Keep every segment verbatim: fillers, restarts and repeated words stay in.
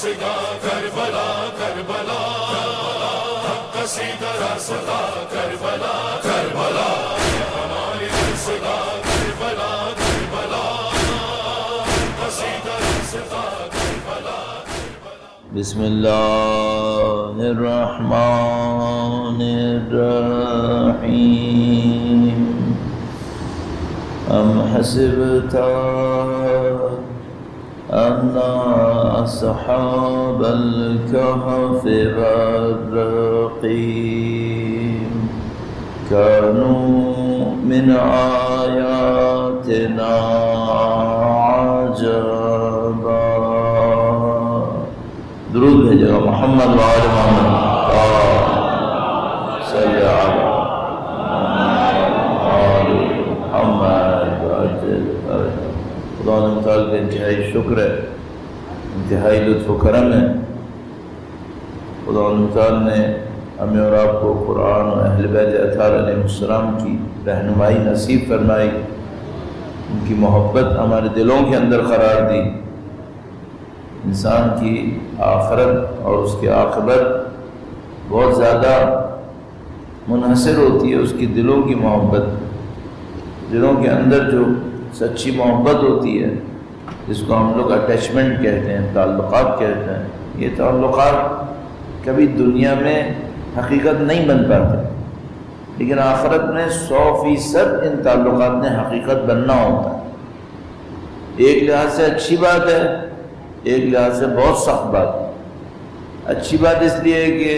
رسگا کربلا کربلا قصیدہ رسگا کربلا کربلا ہماری رسگا کربلا کربلا قصیدہ رسگا کربلا بسم اللہ الرحمن الرحیم ام حسبت ان اصحاب الكهف والرقیم كانوا من آیاتنا عجبا. درود بھیجے گا محمد وآل محمد صلی علی محمد. خدا تعالیٰ کا انتہائی شکر ہے، انتہائی لطف و کرم ہے. خدا تعالیٰ نے ہمیں اور آپ کو قرآن و اہل بیت اطہار علیہ السلام کی رہنمائی نصیب فرمائی، ان کی محبت ہمارے دلوں کے اندر قرار دی. انسان کی آخرت اور اس کی عاقبت بہت زیادہ منحصر ہوتی ہے اس کی دلوں کی محبت. دلوں کے اندر جو سچی محبت ہوتی ہے، جس کو ہم لوگ اٹیچمنٹ کہتے ہیں، تعلقات کہتے ہیں، یہ تعلقات کبھی دنیا میں حقیقت نہیں بن پاتے، لیکن آخرت میں سو فیصد ان تعلقات نے حقیقت بننا ہوتا ہے. ایک لحاظ سے اچھی بات ہے، ایک لحاظ سے بہت سخت بات ہے. اچھی بات اس لیے کہ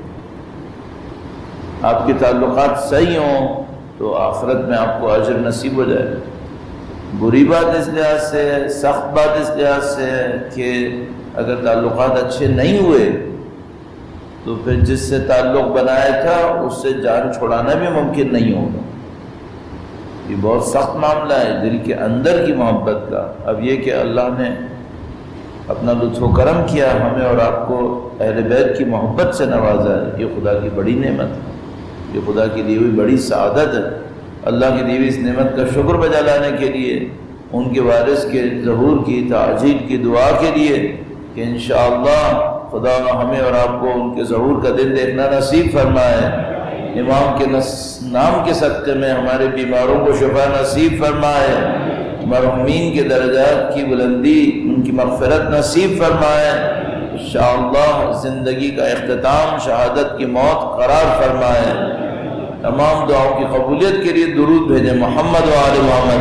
آپ کے تعلقات صحیح ہوں تو آخرت میں آپ کو اجر نصیب ہو جائے. بری بات اس لحاظ سے، سخت بات اس لحاظ سے ہے کہ اگر تعلقات اچھے نہیں ہوئے تو پھر جس سے تعلق بنایا تھا اس سے جان چھوڑانا بھی ممکن نہیں ہوگا. یہ بہت سخت معاملہ ہے دل کے اندر کی محبت کا. اب یہ کہ اللہ نے اپنا لطف و کرم کیا، ہمیں اور آپ کو اہل بیت کی محبت سے نوازا ہے، یہ خدا کی بڑی نعمت ہے، یہ خدا کی دی ہوئی بڑی سعادت ہے. اللہ کی دی ہوئی اس نعمت کا شکر بجا لانے کے لیے، ان کے وارث کے ظہور کی تعجیل کی دعا کے لیے کہ انشاءاللہ خدا ہمیں اور آپ کو ان کے ظہور کا دن دیکھنا نصیب فرمائے. امام کے نام کے صدقے میں ہمارے بیماروں کو شفا نصیب فرمائے، مرحومین کے درجات کی بلندی، ان کی مغفرت نصیب فرمائے. انشاءاللہ زندگی کا اختتام شہادت کی موت قرار فرمائے. تمام دعاؤں کی قبولیت کے لیے درود بھیجیں محمد و آل محمد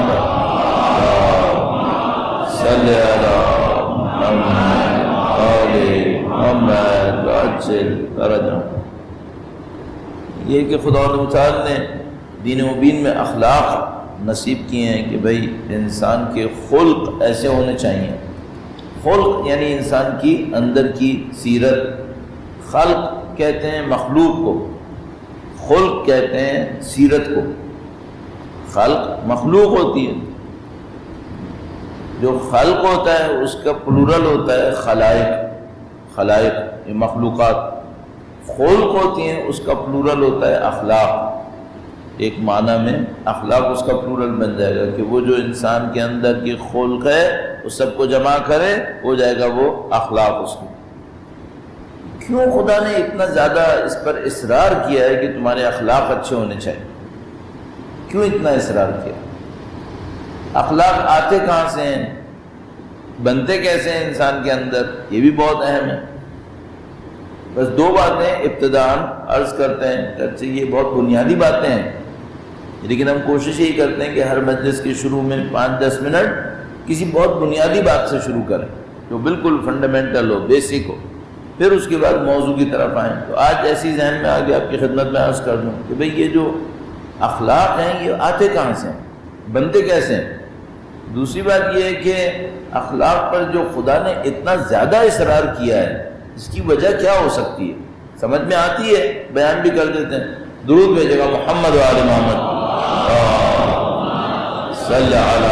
صلی علی محمد آل محمد وعجل فرجهم. یہ کہ خدا تعالیٰ نے دین مبین میں اخلاق نصیب کیے ہیں کہ بھئی انسان کے خلق ایسے ہونے چاہیے. خلق یعنی انسان کی اندر کی سیرت. خلق کہتے ہیں مخلوق کو، خلق کہتے ہیں سیرت کو. خلق مخلوق ہوتی ہے، جو خلق ہوتا ہے اس کا پلورل ہوتا ہے خلائق. خلائق یہ مخلوقات. خلق ہوتی ہیں اس کا پلورل ہوتا ہے اخلاق. ایک معنی میں اخلاق اس کا پلورل بن جائے گا کہ وہ جو انسان کے اندر کی خلق ہے وہ سب کو جمع کرے، ہو جائے گا وہ اخلاق اس کو. کیوں خدا نے اتنا زیادہ اس پر اصرار کیا ہے کہ تمہارے اخلاق اچھے ہونے چاہیے؟ کیوں اتنا اصرار کیا؟ اخلاق آتے کہاں سے ہیں؟ بنتے کیسے ہیں انسان کے اندر؟ یہ بھی بہت اہم ہے. بس دو باتیں ابتداً عرض کرتے ہیں، اچھا یہ بہت بنیادی باتیں ہیں، لیکن ہم کوشش یہی کرتے ہیں کہ ہر مجلس کے شروع میں پانچ دس منٹ کسی بہت بنیادی بات سے شروع کریں جو بالکل فنڈامنٹل ہو، بیسک ہو، پھر اس کے بعد موضوع کی طرف آئیں. تو آج ایسی ذہن میں آگے آپ کی خدمت میں عرض کر دوں کہ بھئی یہ جو اخلاق ہیں یہ آتے کہاں سے ہیں، بنتے کیسے ہیں. دوسری بات یہ ہے کہ اخلاق پر جو خدا نے اتنا زیادہ اصرار کیا ہے اس کی وجہ کیا ہو سکتی ہے؟ سمجھ میں آتی ہے، بیان بھی کر دیتے ہیں. درود بھیجے گا محمد و آل محمد صلی علی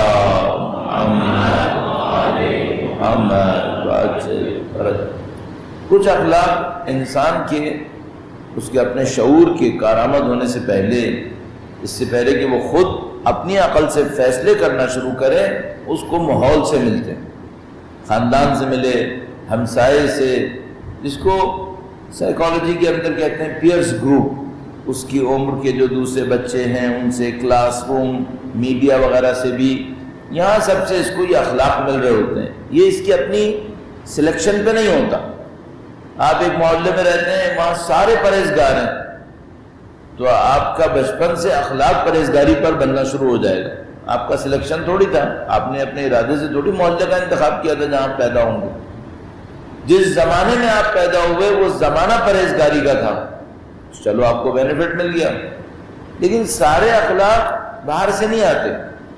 محمد. کچھ اخلاق انسان کے اس کے اپنے شعور کے کارآمد ہونے سے پہلے، اس سے پہلے کہ وہ خود اپنی عقل سے فیصلے کرنا شروع کرے، اس کو ماحول سے ملتے ہیں. خاندان سے ملے، ہمسائے سے، جس کو سائیکالوجی کے اندر کہتے ہیں پیئرس گروپ، اس کی عمر کے جو دوسرے بچے ہیں ان سے، کلاس روم، میڈیا وغیرہ سے بھی، یہاں سب سے اس کو یہ اخلاق مل رہے ہوتے ہیں. یہ اس کی اپنی سلیکشن پہ نہیں ہوتا. آپ ایک محلے میں رہتے ہیں، وہاں سارے پرہیزگار ہیں، تو آپ کا بچپن سے اخلاق پرہیزگاری پر بننا شروع ہو جائے گا. آپ کا سلیکشن تھوڑی تھا، آپ نے اپنے ارادے سے تھوڑی محلے کا انتخاب کیا تھا جہاں آپ پیدا ہوں گے. جس زمانے میں آپ پیدا ہوئے وہ زمانہ پرہیزگاری کا تھا، چلو آپ کو بینیفٹ مل گیا. لیکن سارے اخلاق باہر سے نہیں آتے.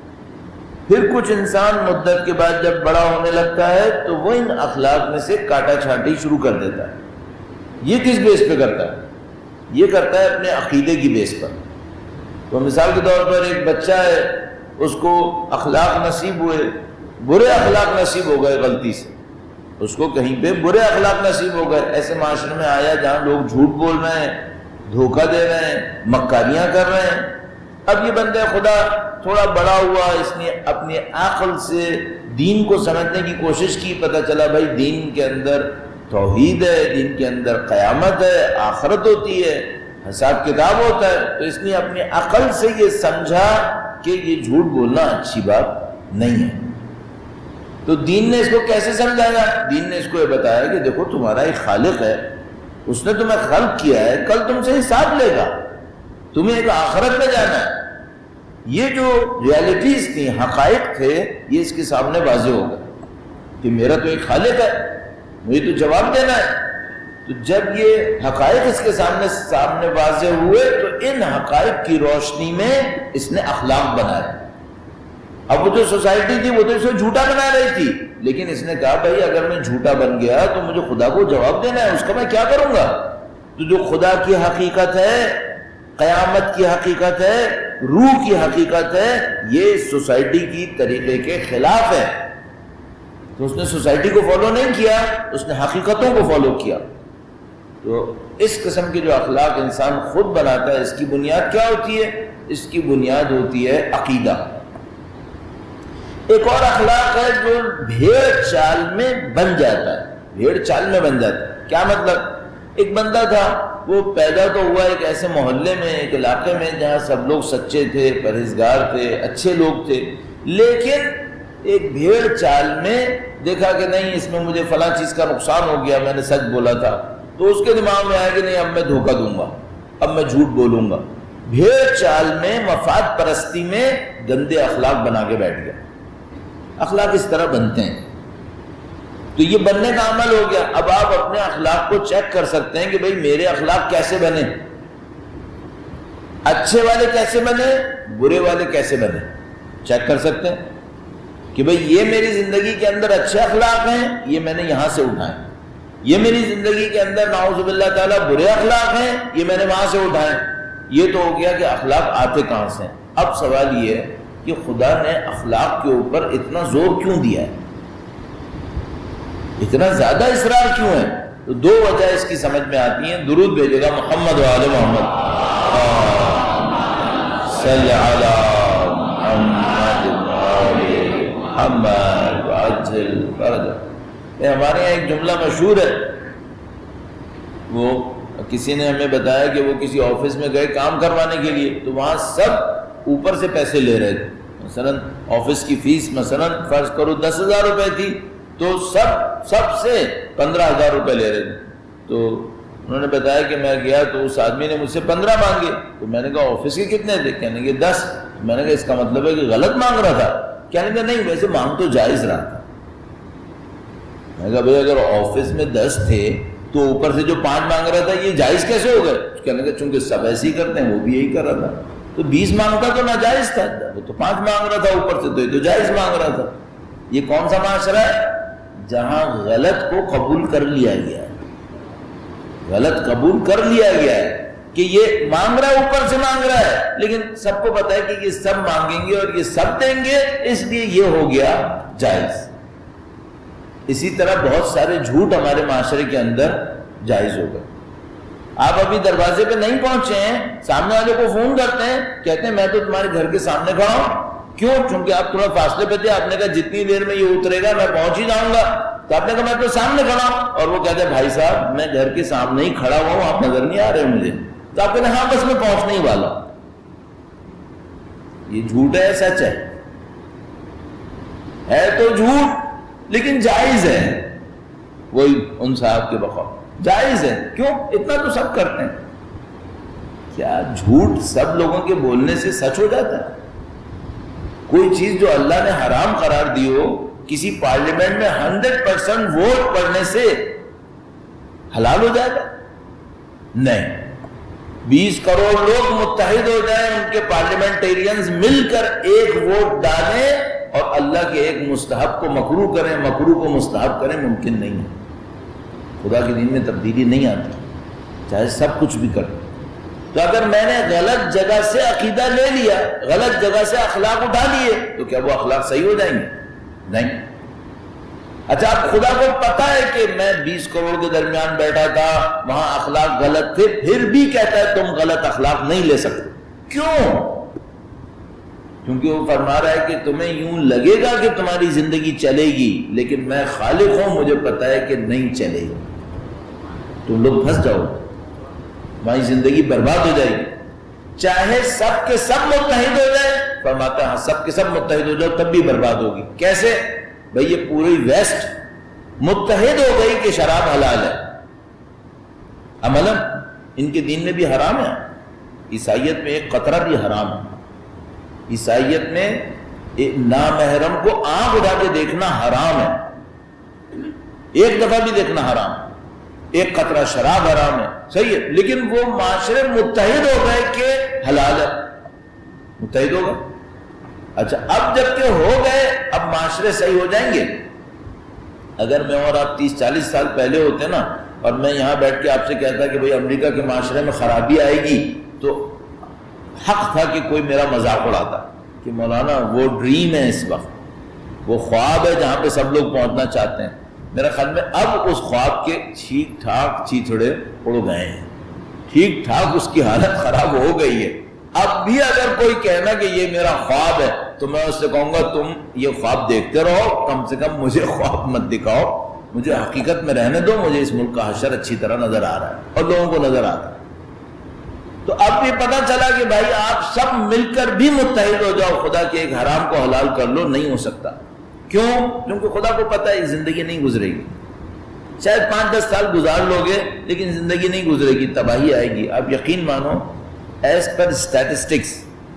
پھر کچھ انسان مدت کے بعد جب بڑا ہونے لگتا ہے تو وہ ان اخلاق میں سے کاٹا چھانٹی شروع کر دیتا ہے. یہ کس بیس پہ کرتا ہے؟ یہ کرتا ہے اپنے عقیدے کی بیس پر. تو مثال کے طور پر ایک بچہ ہے، اس کو اخلاق نصیب ہوئے، برے اخلاق نصیب ہو گئے غلطی سے، اس کو کہیں پہ برے اخلاق نصیب ہو گئے، ایسے معاشرے میں آیا جہاں لوگ جھوٹ بول رہے ہیں، دھوکہ دے رہے ہیں، مکاریاں کر رہے ہیں. اب یہ بندہ خدا تھوڑا بڑا ہوا، اس نے اپنی عقل سے دین کو سمجھنے کی کوشش کی، پتہ چلا بھائی دین کے اندر توحید ہے، دین کے اندر قیامت ہے، آخرت ہوتی ہے، حساب کتاب ہوتا ہے. تو اس نے اپنی عقل سے یہ سمجھا کہ یہ جھوٹ بولنا اچھی بات نہیں ہے. تو دین نے اس کو کیسے سمجھایا؟ دین نے اس کو یہ بتایا کہ دیکھو تمہارا ایک خالق ہے، اس نے تمہیں خلق کیا ہے، کل تم سے حساب لے گا، تمہیں ایک آخرت میں جانا ہے. یہ جو ریالٹیز تھیں، حقائق تھے، یہ اس کے سامنے واضح ہو گئے کہ میرا تو ایک خالق ہے، مجھے تو جواب دینا ہے. تو جب یہ حقائق اس کے سامنے سامنے واضح ہوئے تو ان حقائق کی روشنی میں اس نے اخلاق بنائے. اب وہ جو سوسائٹی تھی وہ تو اس کو جھوٹا بنا رہی تھی، لیکن اس نے کہا بھائی اگر میں جھوٹا بن گیا تو مجھے خدا کو جواب دینا ہے، اس کا میں کیا کروں گا؟ تو جو خدا کی حقیقت ہے، قیامت کی حقیقت ہے، روح کی حقیقت ہے، یہ سوسائٹی کی طریقے کے خلاف ہے. تو اس نے سوسائٹی کو فالو نہیں کیا، اس نے حقیقتوں کو فالو کیا. تو اس قسم کے جو اخلاق انسان خود بناتا ہے، اس کی بنیاد کیا ہوتی ہے؟ اس کی بنیاد ہوتی ہے عقیدہ. ایک اور اخلاق ہے جو بھیڑ چال میں بن جاتا ہے. بھیڑ چال میں بن جاتا ہے کیا مطلب؟ ایک بندہ تھا، وہ پیدا تو ہوا ایک ایسے محلے میں، ایک علاقے میں جہاں سب لوگ سچے تھے، پرہیزگار تھے، اچھے لوگ تھے. لیکن ایک بھیڑ چال میں دیکھا کہ نہیں اس میں مجھے فلاں چیز کا نقصان ہو گیا، میں نے سچ بولا تھا، تو اس کے دماغ میں آیا کہ نہیں اب میں دھوکہ دوں گا، اب میں جھوٹ بولوں گا. بھیڑ چال میں، مفاد پرستی میں گندے اخلاق بنا کے بیٹھ گیا. اخلاق اس طرح بنتے ہیں. تو یہ بننے کا عمل ہو گیا. اب آپ اپنے اخلاق کو چیک کر سکتے ہیں کہ بھئی میرے اخلاق کیسے بنے، اچھے والے کیسے بنے، برے والے کیسے بنے. چیک کر سکتے ہیں کہ بھئی یہ میری زندگی کے اندر اچھے اخلاق ہیں، یہ میں نے یہاں سے اٹھائے. یہ میری زندگی کے اندر نعوذ باللہ تعالیٰ برے اخلاق ہیں، یہ میں نے وہاں سے اٹھائے. یہ تو ہو گیا کہ اخلاق آتے کہاں سے ہیں. اب سوال یہ ہے کہ خدا نے اخلاق کے اوپر اتنا زور کیوں دیا ہے، اتنا زیادہ اصرار کیوں ہے؟ تو دو وجہ اس کی سمجھ میں آتی ہیں. درود بھیجے گا محمد و آل محمد صلی علی محمد محمد عجل فرج. ہمارے یہاں ایک جملہ مشہور ہے، وہ کسی نے ہمیں بتایا کہ وہ کسی آفس میں گئے کام کروانے کے لیے، تو وہاں سب اوپر سے پیسے لے رہے تھے. مثلا آفس کی فیس مثلا فرض کرو دس ہزار روپے تھی، تو سب سب سے پندرہ ہزار روپے لے رہے تھے. تو انہوں نے بتایا کہ میں گیا تو اس آدمی نے مجھ سے پندرہ مانگے. تو میں نے کہا آفس کے کتنے تھے؟ کہنے کہ دس. میں نے کہا اس کا مطلب ہے کہ غلط مانگ رہا تھا. کہنے کہ نہیں ویسے مانگ تو جائز رہا تھا. میں نے کہا بھائی اگر آفس میں دس تھے تو اوپر سے جو پانچ مانگ رہا تھا یہ جائز کیسے ہو گئے؟ کہنے کہ چونکہ سب ایسے ہی کرتے ہیں، وہ بھی یہی کر رہا تھا، تو بیس مانگتا تو ناجائز تھا، وہ تو پانچ مانگ رہا تھا اوپر سے، تو یہ تو جائز مانگ رہا تھا. یہ کون سا معاشرہ ہے جہاں غلط کو قبول کر لیا گیا ہے؟ غلط قبول کر لیا گیا ہے کہ یہ مانگ رہا ہے، اوپر سے مانگ رہا ہے، لیکن سب کو پتا ہے کہ یہ سب مانگیں گے اور یہ سب دیں گے، اس لیے یہ ہو گیا جائز. اسی طرح بہت سارے جھوٹ ہمارے معاشرے کے اندر جائز ہو گئے. آپ ابھی دروازے پہ نہیں پہنچے ہیں، سامنے والے کو فون کرتے ہیں، کہتے ہیں میں تو تمہارے گھر کے سامنے کھڑا ہوں، کیوں؟ چونکہ آپ تھوڑا فاصلے پہ تھے، آپ نے کہا جتنی دیر میں یہ اترے گا میں پہنچ ہی جاؤں گا، تو آپ نے کہا میں تو سامنے کھڑا ہوں، اور وہ کہتے ہیں بھائی صاحب میں گھر کے سامنے ہی کھڑا ہوا ہوں، آپ نظر نہیں آ رہے مجھے، تو آپ کہتے ہیں ہاں بس میں پہنچنے ہی والا ہوں۔ یہ جھوٹ ہے سچ ہے؟ ہے تو جھوٹ لیکن جائز ہے، وہی ان صاحب کے بقول جائز ہے۔ کیوں؟ اتنا تو سب کرتے ہیں۔ کیا جھوٹ سب لوگوں کے بولنے سے سچ ہو جاتا ہے؟ کوئی چیز جو اللہ نے حرام قرار دی ہو کسی پارلیمنٹ میں ہنڈریڈ پرسینٹ ووٹ پڑنے سے حلال ہو جائے گا؟ نہیں۔ بیس کروڑ لوگ متحد ہو جائیں، ان کے پارلیمنٹیرینز مل کر ایک ووٹ ڈالیں اور اللہ کے ایک مستحب کو مکروہ کریں، مکروہ کو مستحب کریں، ممکن نہیں ہے۔ خدا کے دین میں تبدیلی نہیں آتی، چاہے سب کچھ بھی کریں۔ تو اگر میں نے غلط جگہ سے عقیدہ لے لیا، غلط جگہ سے اخلاق اٹھا لیے، تو کیا وہ اخلاق صحیح ہو جائیں گے؟ نہیں۔ اچھا اب خدا کو پتا ہے کہ میں بیس کروڑ کے درمیان بیٹھا تھا، وہاں اخلاق غلط تھے، پھر بھی کہتا ہے تم غلط اخلاق نہیں لے سکتے۔ کیوں؟ کیونکہ وہ فرما رہا ہے کہ تمہیں یوں لگے گا کہ تمہاری زندگی چلے گی، لیکن میں خالق ہوں، مجھے پتا ہے کہ نہیں چلے گی، تم لوگ پھنس جاؤ، تمہاری زندگی برباد ہو جائے گی۔ چاہے سب کے سب متحد ہو جائے، فرماتا ہے ہاں سب کے سب متحد ہو جاؤ تب بھی برباد ہوگی۔ کیسے؟ بھئی یہ پوری ویسٹ متحد ہو گئی کہ شراب حلال ہے، عملاً ان کے دین میں بھی حرام ہے، عیسائیت میں ایک قطرہ بھی حرام ہے، عیسائیت میں نامحرم کو آنکھ اٹھا کے دیکھنا حرام ہے، ایک دفعہ بھی دیکھنا حرام ہے، ایک قطرہ شراب حرام ہے، صحیح ہے، لیکن وہ معاشرے متحد ہو گئے کہ حلال ہے، متحد ہو گئے۔ اچھا اب جب کہ ہو گئے، اب معاشرے صحیح ہو جائیں گے؟ اگر میں اور آپ تیس چالیس سال پہلے ہوتے نا، اور میں یہاں بیٹھ کے آپ سے کہتا کہ بھئی امریکہ کے معاشرے میں خرابی آئے گی، تو حق تھا کہ کوئی میرا مذاق اڑاتا کہ مولانا وہ ڈریم ہے، اس وقت وہ خواب ہے جہاں پہ سب لوگ پہنچنا چاہتے ہیں۔ میرا خیال میں اب اس خواب کے ٹھیک ٹھاک چیتھڑے اڑ گئے ہیں، ٹھیک ٹھاک اس کی حالت خراب ہو گئی ہے۔ اب بھی اگر کوئی کہنا کہ یہ میرا خواب ہے، تو میں اس سے کہوں گا تم یہ خواب دیکھتے رہو، کم سے کم مجھے خواب مت دکھاؤ، مجھے حقیقت میں رہنے دو، مجھے اس ملک کا حشر اچھی طرح نظر آ رہا ہے اور لوگوں کو نظر آ رہا ہے۔ تو اب یہ پتہ چلا کہ بھائی آپ سب مل کر بھی متحد ہو جاؤ، خدا کے ایک حرام کو حلال کر لو، نہیں ہو سکتا۔ کیوں؟ کیونکہ خدا کو پتہ ہے زندگی نہیں گزرے گی، شاید پانچ دس سال گزار لوگے لیکن زندگی نہیں گزرے گی، تباہی آئے گی۔ آپ یقین مانو ایز پر اسٹیٹسٹکس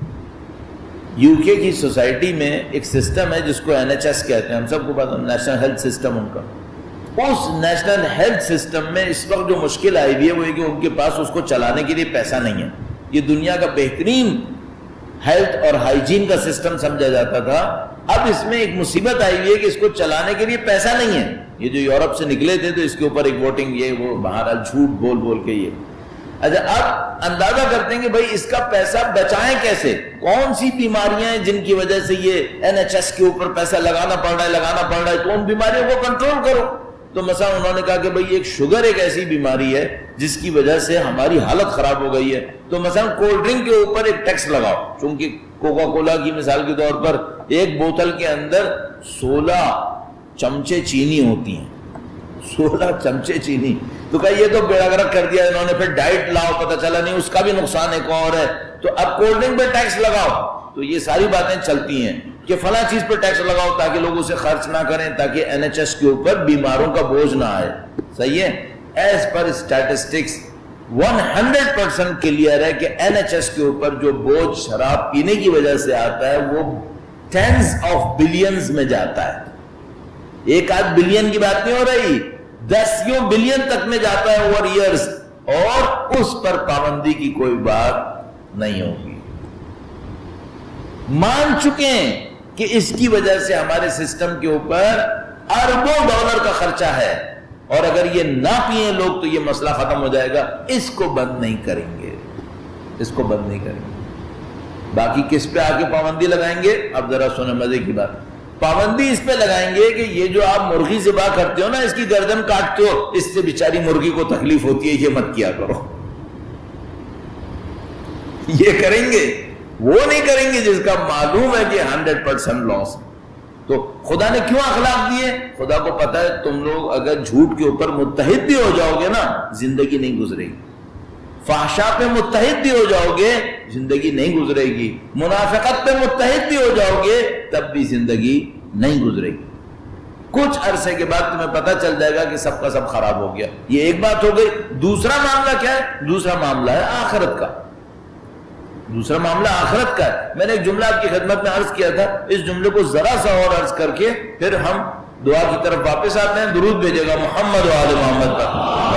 یو کے کی سوسائٹی میں ایک سسٹم ہے جس کو این ایچ ایس کہتے ہیں، ہم سب کو پتا ہے، نیشنل ہیلتھ سسٹم ان کا۔ اس نیشنل ہیلتھ سسٹم میں اس وقت جو مشکل آئی ہوئی ہے وہ ہے کہ ان کے پاس اس کو چلانے کے لیے پیسہ نہیں ہے۔ یہ دنیا کا بہترین ہیلتھ اور ہائیجین کا سسٹم سمجھا جاتا تھا، اب اس میں ایک مصیبت آئی ہوئی ہے کہ اس کو چلانے کے لیے پیسہ نہیں ہے۔ یہ جو یورپ سے نکلے تھے تو اس کے اوپر ایک ووٹنگ، یہ وہ بہرحال جھوٹ بول بول کے یہ۔ اچھا اب اندازہ کرتے ہیں کہ بھائی اس کا پیسہ بچائیں کیسے، کون سی بیماریاں ہیں جن کی وجہ سے یہ این ایچ ایس کے اوپر پیسہ لگانا پڑ رہا ہے لگانا پڑ رہا ہے تو ان بیماریوں کو کنٹرول کرو۔ تو مثلا انہوں نے کہا کہ بھئی ایک شوگر ایک ایسی بیماری ہے جس کی وجہ سے ہماری حالت خراب ہو گئی ہے، تو مثلا کولڈ ڈرنک کے اوپر ایک ٹیکس لگاؤ، چونکہ کوکا کولا کی مثال کے طور پر ایک بوتل کے اندر سولہ چمچے چینی ہوتی ہیں، سولہ چمچے چینی، تو کہا یہ تو بیڑا گرک کر دیا انہوں نے۔ پھر ڈائٹ لاؤ، پتہ چلا نہیں اس کا بھی نقصان ایک اور ہے، تو اب کولڈ ڈرنک پہ ٹیکس لگاؤ۔ تو یہ ساری باتیں چلتی ہیں کہ فلاں چیز پہ ٹیکس لگاؤ تاکہ لوگ اسے خرچ نہ کریں، تاکہ این ایچ ایس کے اوپر بیماروں کا بوجھ نہ آئے، صحیح ہے۔ As per statistics one hundred percent clear ہے کہ این ایچ ایس کے اوپر جو بوجھ شراب پینے کی وجہ سے آتا ہے وہ ٹینز آف بلینز میں جاتا ہے، ایک آدھ بلین کی بات نہیں ہو رہی، دسیوں بلین تک میں جاتا ہے اوور ایئرز، اور اس پر پابندی کی کوئی بات نہیں ہوگی۔ مان چکے ہیں کہ اس کی وجہ سے ہمارے سسٹم کے اوپر اربوں ڈالر کا خرچہ ہے، اور اگر یہ نہ پیئیں لوگ تو یہ مسئلہ ختم ہو جائے گا۔ اس کو بند نہیں کریں گے، اس کو بند نہیں کریں گے۔ باقی کس پہ آگے پابندی لگائیں گے؟ اب ذرا سنیں مزے کی بات، پابندی اس پہ لگائیں گے کہ یہ جو آپ مرغی ذبح کرتے ہو نا، اس کی گردن کاٹتے ہو، اس سے بیچاری مرغی کو تکلیف ہوتی ہے، یہ مت کیا کرو، یہ کریں گے۔ وہ نہیں کریں گے جس کا معلوم ہے کہ ہنڈریڈ پرسینٹ لاس ہے. تو خدا نے کیوں اخلاق دیے؟ خدا کو پتا ہے تم لوگ اگر جھوٹ کے اوپر متحد بھی ہو جاؤ گے نا زندگی نہیں گزرے گی. فحشا پہ متحد بھی ہو جاؤ گے زندگی نہیں گزرے گی. منافقت پہ متحد بھی ہو جاؤ گے تب بھی زندگی نہیں گزرے گی. کچھ عرصے کے بعد تمہیں پتہ چل جائے گا کہ سب کا سب خراب ہو گیا. یہ ایک بات ہو گئی. دوسرا معاملہ کیا ہے؟ دوسرا معاملہ ہے آخرت کا. دوسرا معاملہ آخرت کا ہے. میں نے ایک جملہ آپ کی خدمت میں عرض کیا تھا, اس جملے کو ذرا سا اور عرض کر کے پھر ہم دعا کی طرف واپس آتے ہیں. درود بھیجے گا محمد و آل محمد پر.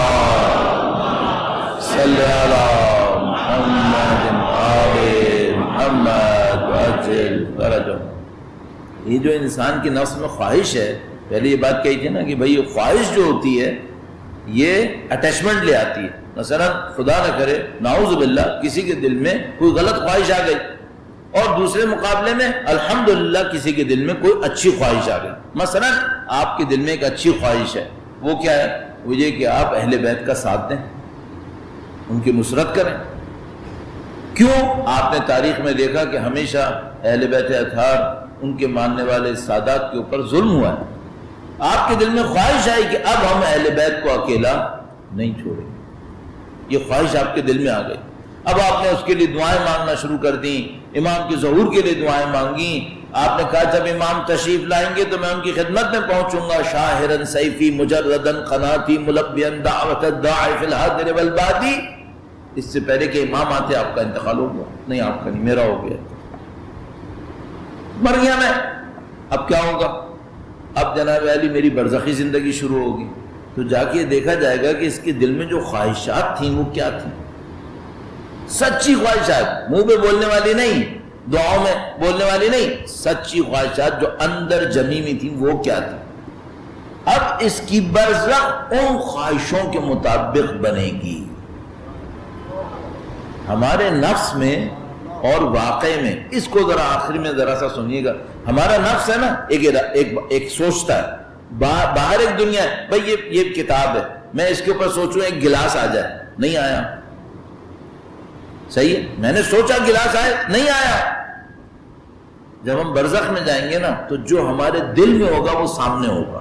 صلی علی محمد آل محمد وعجل فرجهم. یہ جو انسان کی نفس میں خواہش ہے, پہلے یہ بات کہی تھی نا کہ بھئی خواہش جو ہوتی ہے یہ اٹیچمنٹ لے آتی ہے. مثلا خدا نہ کرے نعوذ باللہ کسی کے دل میں کوئی غلط خواہش آ گئی اور دوسرے مقابلے میں الحمدللہ کسی کے دل میں کوئی اچھی خواہش آ گئی. مثلا آپ کے دل میں ایک اچھی خواہش ہے, وہ کیا ہے؟ وہ یہ کہ آپ اہل بیت کا ساتھ دیں, ان کی نصرت کریں. کیوں؟ آپ نے تاریخ میں دیکھا کہ ہمیشہ اہل بیت اطہار ان کے ماننے والے سادات کے اوپر ظلم ہوا ہے. آپ کے دل میں خواہش آئی کہ اب ہم اہل بیت کو اکیلا نہیں چھوڑیں. یہ خواہش آپ کے دل میں آ گئی. اب آپ نے اس کے لیے دعائیں مانگنا شروع کر دیں, امام کے ظہور کے لیے دعائیں مانگی. آپ نے کہا جب امام تشریف لائیں گے تو میں ان کی خدمت میں پہنچوں گا. شاہرن سیفی مجردن قناتی ملبین دعوت الداعی فی الحاضر والبادی. اس سے پہلے کہ امام آتے آپ کا انتقال ہو گیا. نہیں, آپ کا نہیں, میرا ہو گیا, مر گیا میں. اب کیا ہوگا؟ اب جناب علی میری برزخی زندگی شروع ہوگی. تو جا کے دیکھا جائے گا کہ اس کے دل میں جو خواہشات تھیں وہ کیا تھیں. سچی خواہشات, منہ پہ بولنے والی نہیں, دعاؤں میں بولنے والی نہیں, سچی خواہشات جو اندر جمی ہوئی تھیں وہ کیا تھی. اب اس کی برزخ ان خواہشوں کے مطابق بنے گی. ہمارے نفس میں اور واقع میں, اس کو ذرا آخری میں ذرا سا سنیے گا. ہمارا نفس ہے نا, ایک ایک, ایک سوچتا ہے, باہر ایک دنیا ہے. بھئی یہ یہ کتاب ہے, میں اس کے اوپر سوچوں ایک گلاس آ جائے, نہیں آیا. صحیح ہے, میں نے سوچا گلاس آئے, نہیں آیا. جب ہم برزخ میں جائیں گے نا تو جو ہمارے دل میں ہوگا وہ سامنے ہوگا.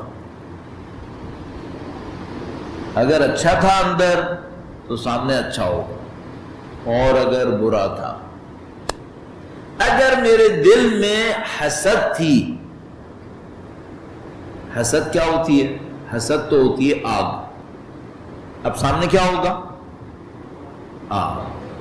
اگر اچھا تھا اندر تو سامنے اچھا ہوگا, اور اگر برا تھا. اگر میرے دل میں حسد تھی, حسد کیا ہوتی ہے؟ حسد تو ہوتی ہے آگ. اب سامنے کیا ہوگا؟ آگ.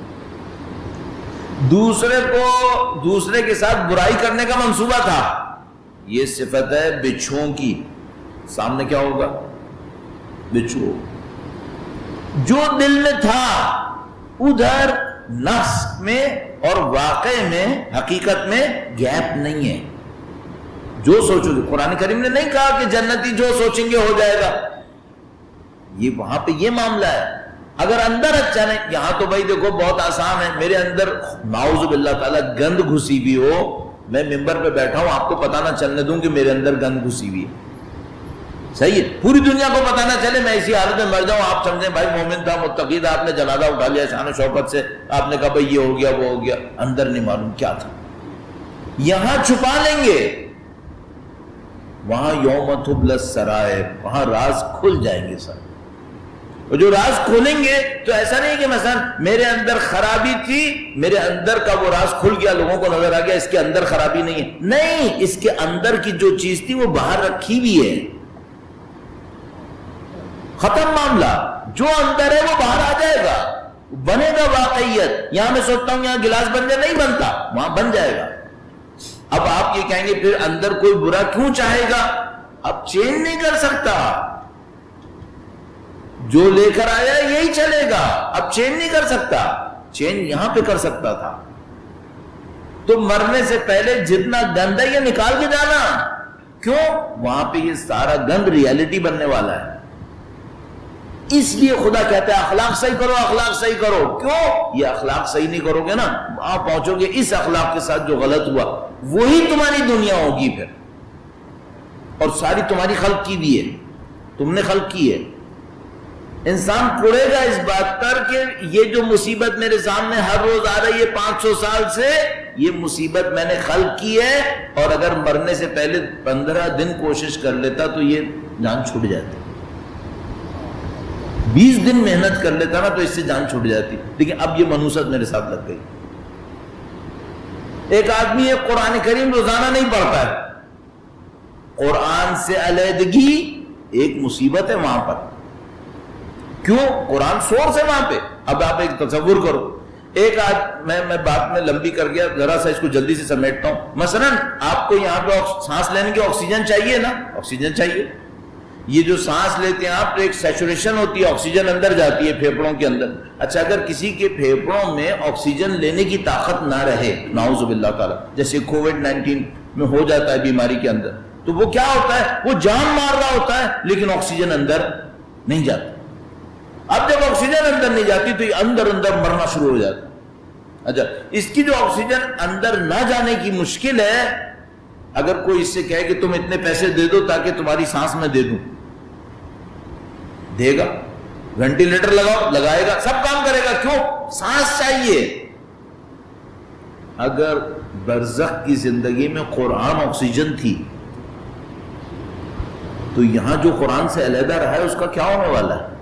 دوسرے کو دوسرے کے ساتھ برائی کرنے کا منصوبہ تھا, یہ صفت ہے بچھوؤں کی. سامنے کیا ہوگا؟ بچھو. جو دل میں تھا ادھر نفس میں اور واقع میں حقیقت میں گیپ نہیں ہے. جو سوچو گے, قرآن کریم نے نہیں کہا کہ جنتی جو سوچیں گے ہو جائے گا. یہ وہاں پہ یہ معاملہ ہے. اگر اندر اچھا نہیں, یہاں تو بھائی دیکھو بہت آسان ہے. میرے اندر نعوذ باللہ تعالیٰ گند گھسی بھی ہو, میں ممبر پہ بیٹھا ہوں, آپ کو پتہ نہ چلنے دوں کہ میرے اندر گند گھسی ہوئی ہے. صحیح ہے, پوری دنیا کو پتہ نہ چلے, میں اسی حالت میں مر جاؤں, آپ سمجھیں بھائی مومن تھا, متقی تھا, آپ نے جنازہ اٹھا لیا شان و شوکت سے, آپ نے کہا بھائی یہ ہو گیا وہ ہو گیا, اندر نہیں معلوم کیا تھا. یہاں چھپا لیں گے, وہاں یوم تبلی السرائر, وہاں راز کھل جائیں گے سر. اور جو راز کھولیں گے تو ایسا نہیں کہ مثلا میرے اندر خرابی تھی, میرے اندر کا وہ راز کھل گیا, لوگوں کو نظر آ گیا اس کے اندر خرابی نہیں ہے. نہیں, اس کے اندر کی جو چیز تھی وہ باہر رکھی ہوئی ہے. ختم معاملہ. جو اندر ہے وہ باہر آ جائے گا, بنے گا واقعیت. یہاں میں سوچتا ہوں یہاں گلاس بن جائے, نہیں بنتا, وہاں بن جائے گا. اب آپ یہ کہیں گے پھر اندر کوئی برا کیوں چاہے گا؟ اب چینج نہیں کر سکتا, جو لے کر آیا یہی چلے گا. اب چینج نہیں کر سکتا. چینج یہاں پہ کر سکتا تھا. تو مرنے سے پہلے جتنا گند ہے یہ نکال کے جانا. کیوں؟ وہاں پہ یہ سارا گند ریالٹی بننے والا ہے. اس لیے خدا کہتا ہے اخلاق صحیح کرو, اخلاق صحیح کرو. کیوں؟ یہ اخلاق صحیح نہیں کرو گے نا, وہاں پہنچو گے اس اخلاق کے ساتھ جو غلط ہوا وہی تمہاری دنیا ہوگی پھر, اور ساری تمہاری خلق کی بھی ہے, تم نے خلق کی ہے. انسان پڑے گا اس بات پر کہ یہ جو مصیبت میرے سامنے ہر روز آ رہی ہے پانچ سو سال سے, یہ مصیبت میں نے خلق کی ہے، اور اگر مرنے سے پہلے پندرہ دن کوشش کر لیتا تو یہ جان چھوٹ جاتی، بیس دن محنت کر لیتا نا تو اس سے جان چھوٹ جاتی، لیکن اب یہ منوست میرے ساتھ لگ گئی۔ ایک آدمی ہے قرآن کریم روزانہ نہیں پڑھتا ہے، قرآن سے علیحدگی ایک مصیبت ہے وہاں پر، کیوں؟ قرآن سورس ہے وہاں پہ۔ اب آپ ایک تصور کرو، ایک آج میں میں بات میں لمبی کر گیا، ذرا سا اس کو جلدی سے سمیٹتا ہوں۔ مثلا آپ کو یہاں پہ سانس لینے کی آکسیجن چاہیے نا، آکسیجن چاہیے، یہ جو سانس لیتے ہیں آپ تو ایک سیچوریشن ہوتی ہے، آکسیجن اندر جاتی ہے پھیپڑوں کے اندر۔ اچھا اگر کسی کے پھیپڑوں میں آکسیجن لینے کی طاقت نہ رہے، نعوذ باللہ تعالیٰ، جیسے کووڈ نائنٹین میں ہو جاتا ہے بیماری کے اندر، تو وہ کیا ہوتا ہے؟ وہ جان مار رہا ہوتا ہے لیکن آکسیجن اندر نہیں جاتی۔ اب جب آکسیجن اندر نہیں جاتی تو یہ اندر اندر مرنا شروع ہو جاتا ہے۔ اچھا اس کی جو آکسیجن اندر نہ جانے کی مشکل ہے، اگر کوئی اس سے کہے کہ تم اتنے پیسے دے دو تاکہ تمہاری سانس میں دے دوں، دے گا؟ وینٹیلیٹر لگاؤ، لگائے گا، سب کام کرے گا، کیوں؟ سانس چاہیے۔ اگر برزخ کی زندگی میں قرآن آکسیجن تھی تو یہاں جو قرآن سے علیحدہ رہا ہے اس کا کیا ہونے والا ہے؟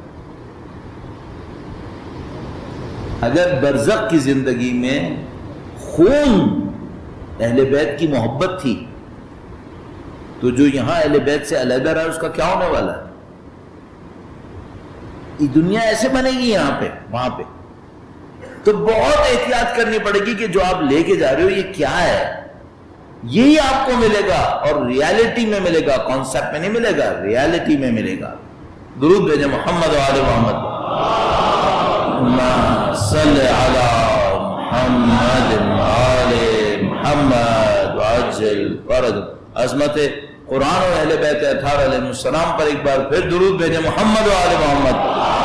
اگر برزخ کی زندگی میں خون اہل بیت کی محبت تھی تو جو یہاں اہل بیت سے علیحدہ رہا ہے اس کا کیا ہونے والا ہے؟ یہ دنیا ایسے بنے گی یہاں پہ وہاں پہ، تو بہت احتیاط کرنی پڑے گی کہ جو آپ لے کے جا رہے ہو یہ کیا ہے، یہی آپ کو ملے گا، اور ریالٹی میں ملے گا، کانسیپٹ میں نہیں ملے گا، ریالٹی میں ملے گا۔ درود بھیجیں محمد و آل محمد، صلی علی محمد آل محمد وعجل فرج۔ عظمت قرآن و اہل بیت اطہار علیہ السلام پر ایک بار پھر درود بھیجیں محمد و آل محمد،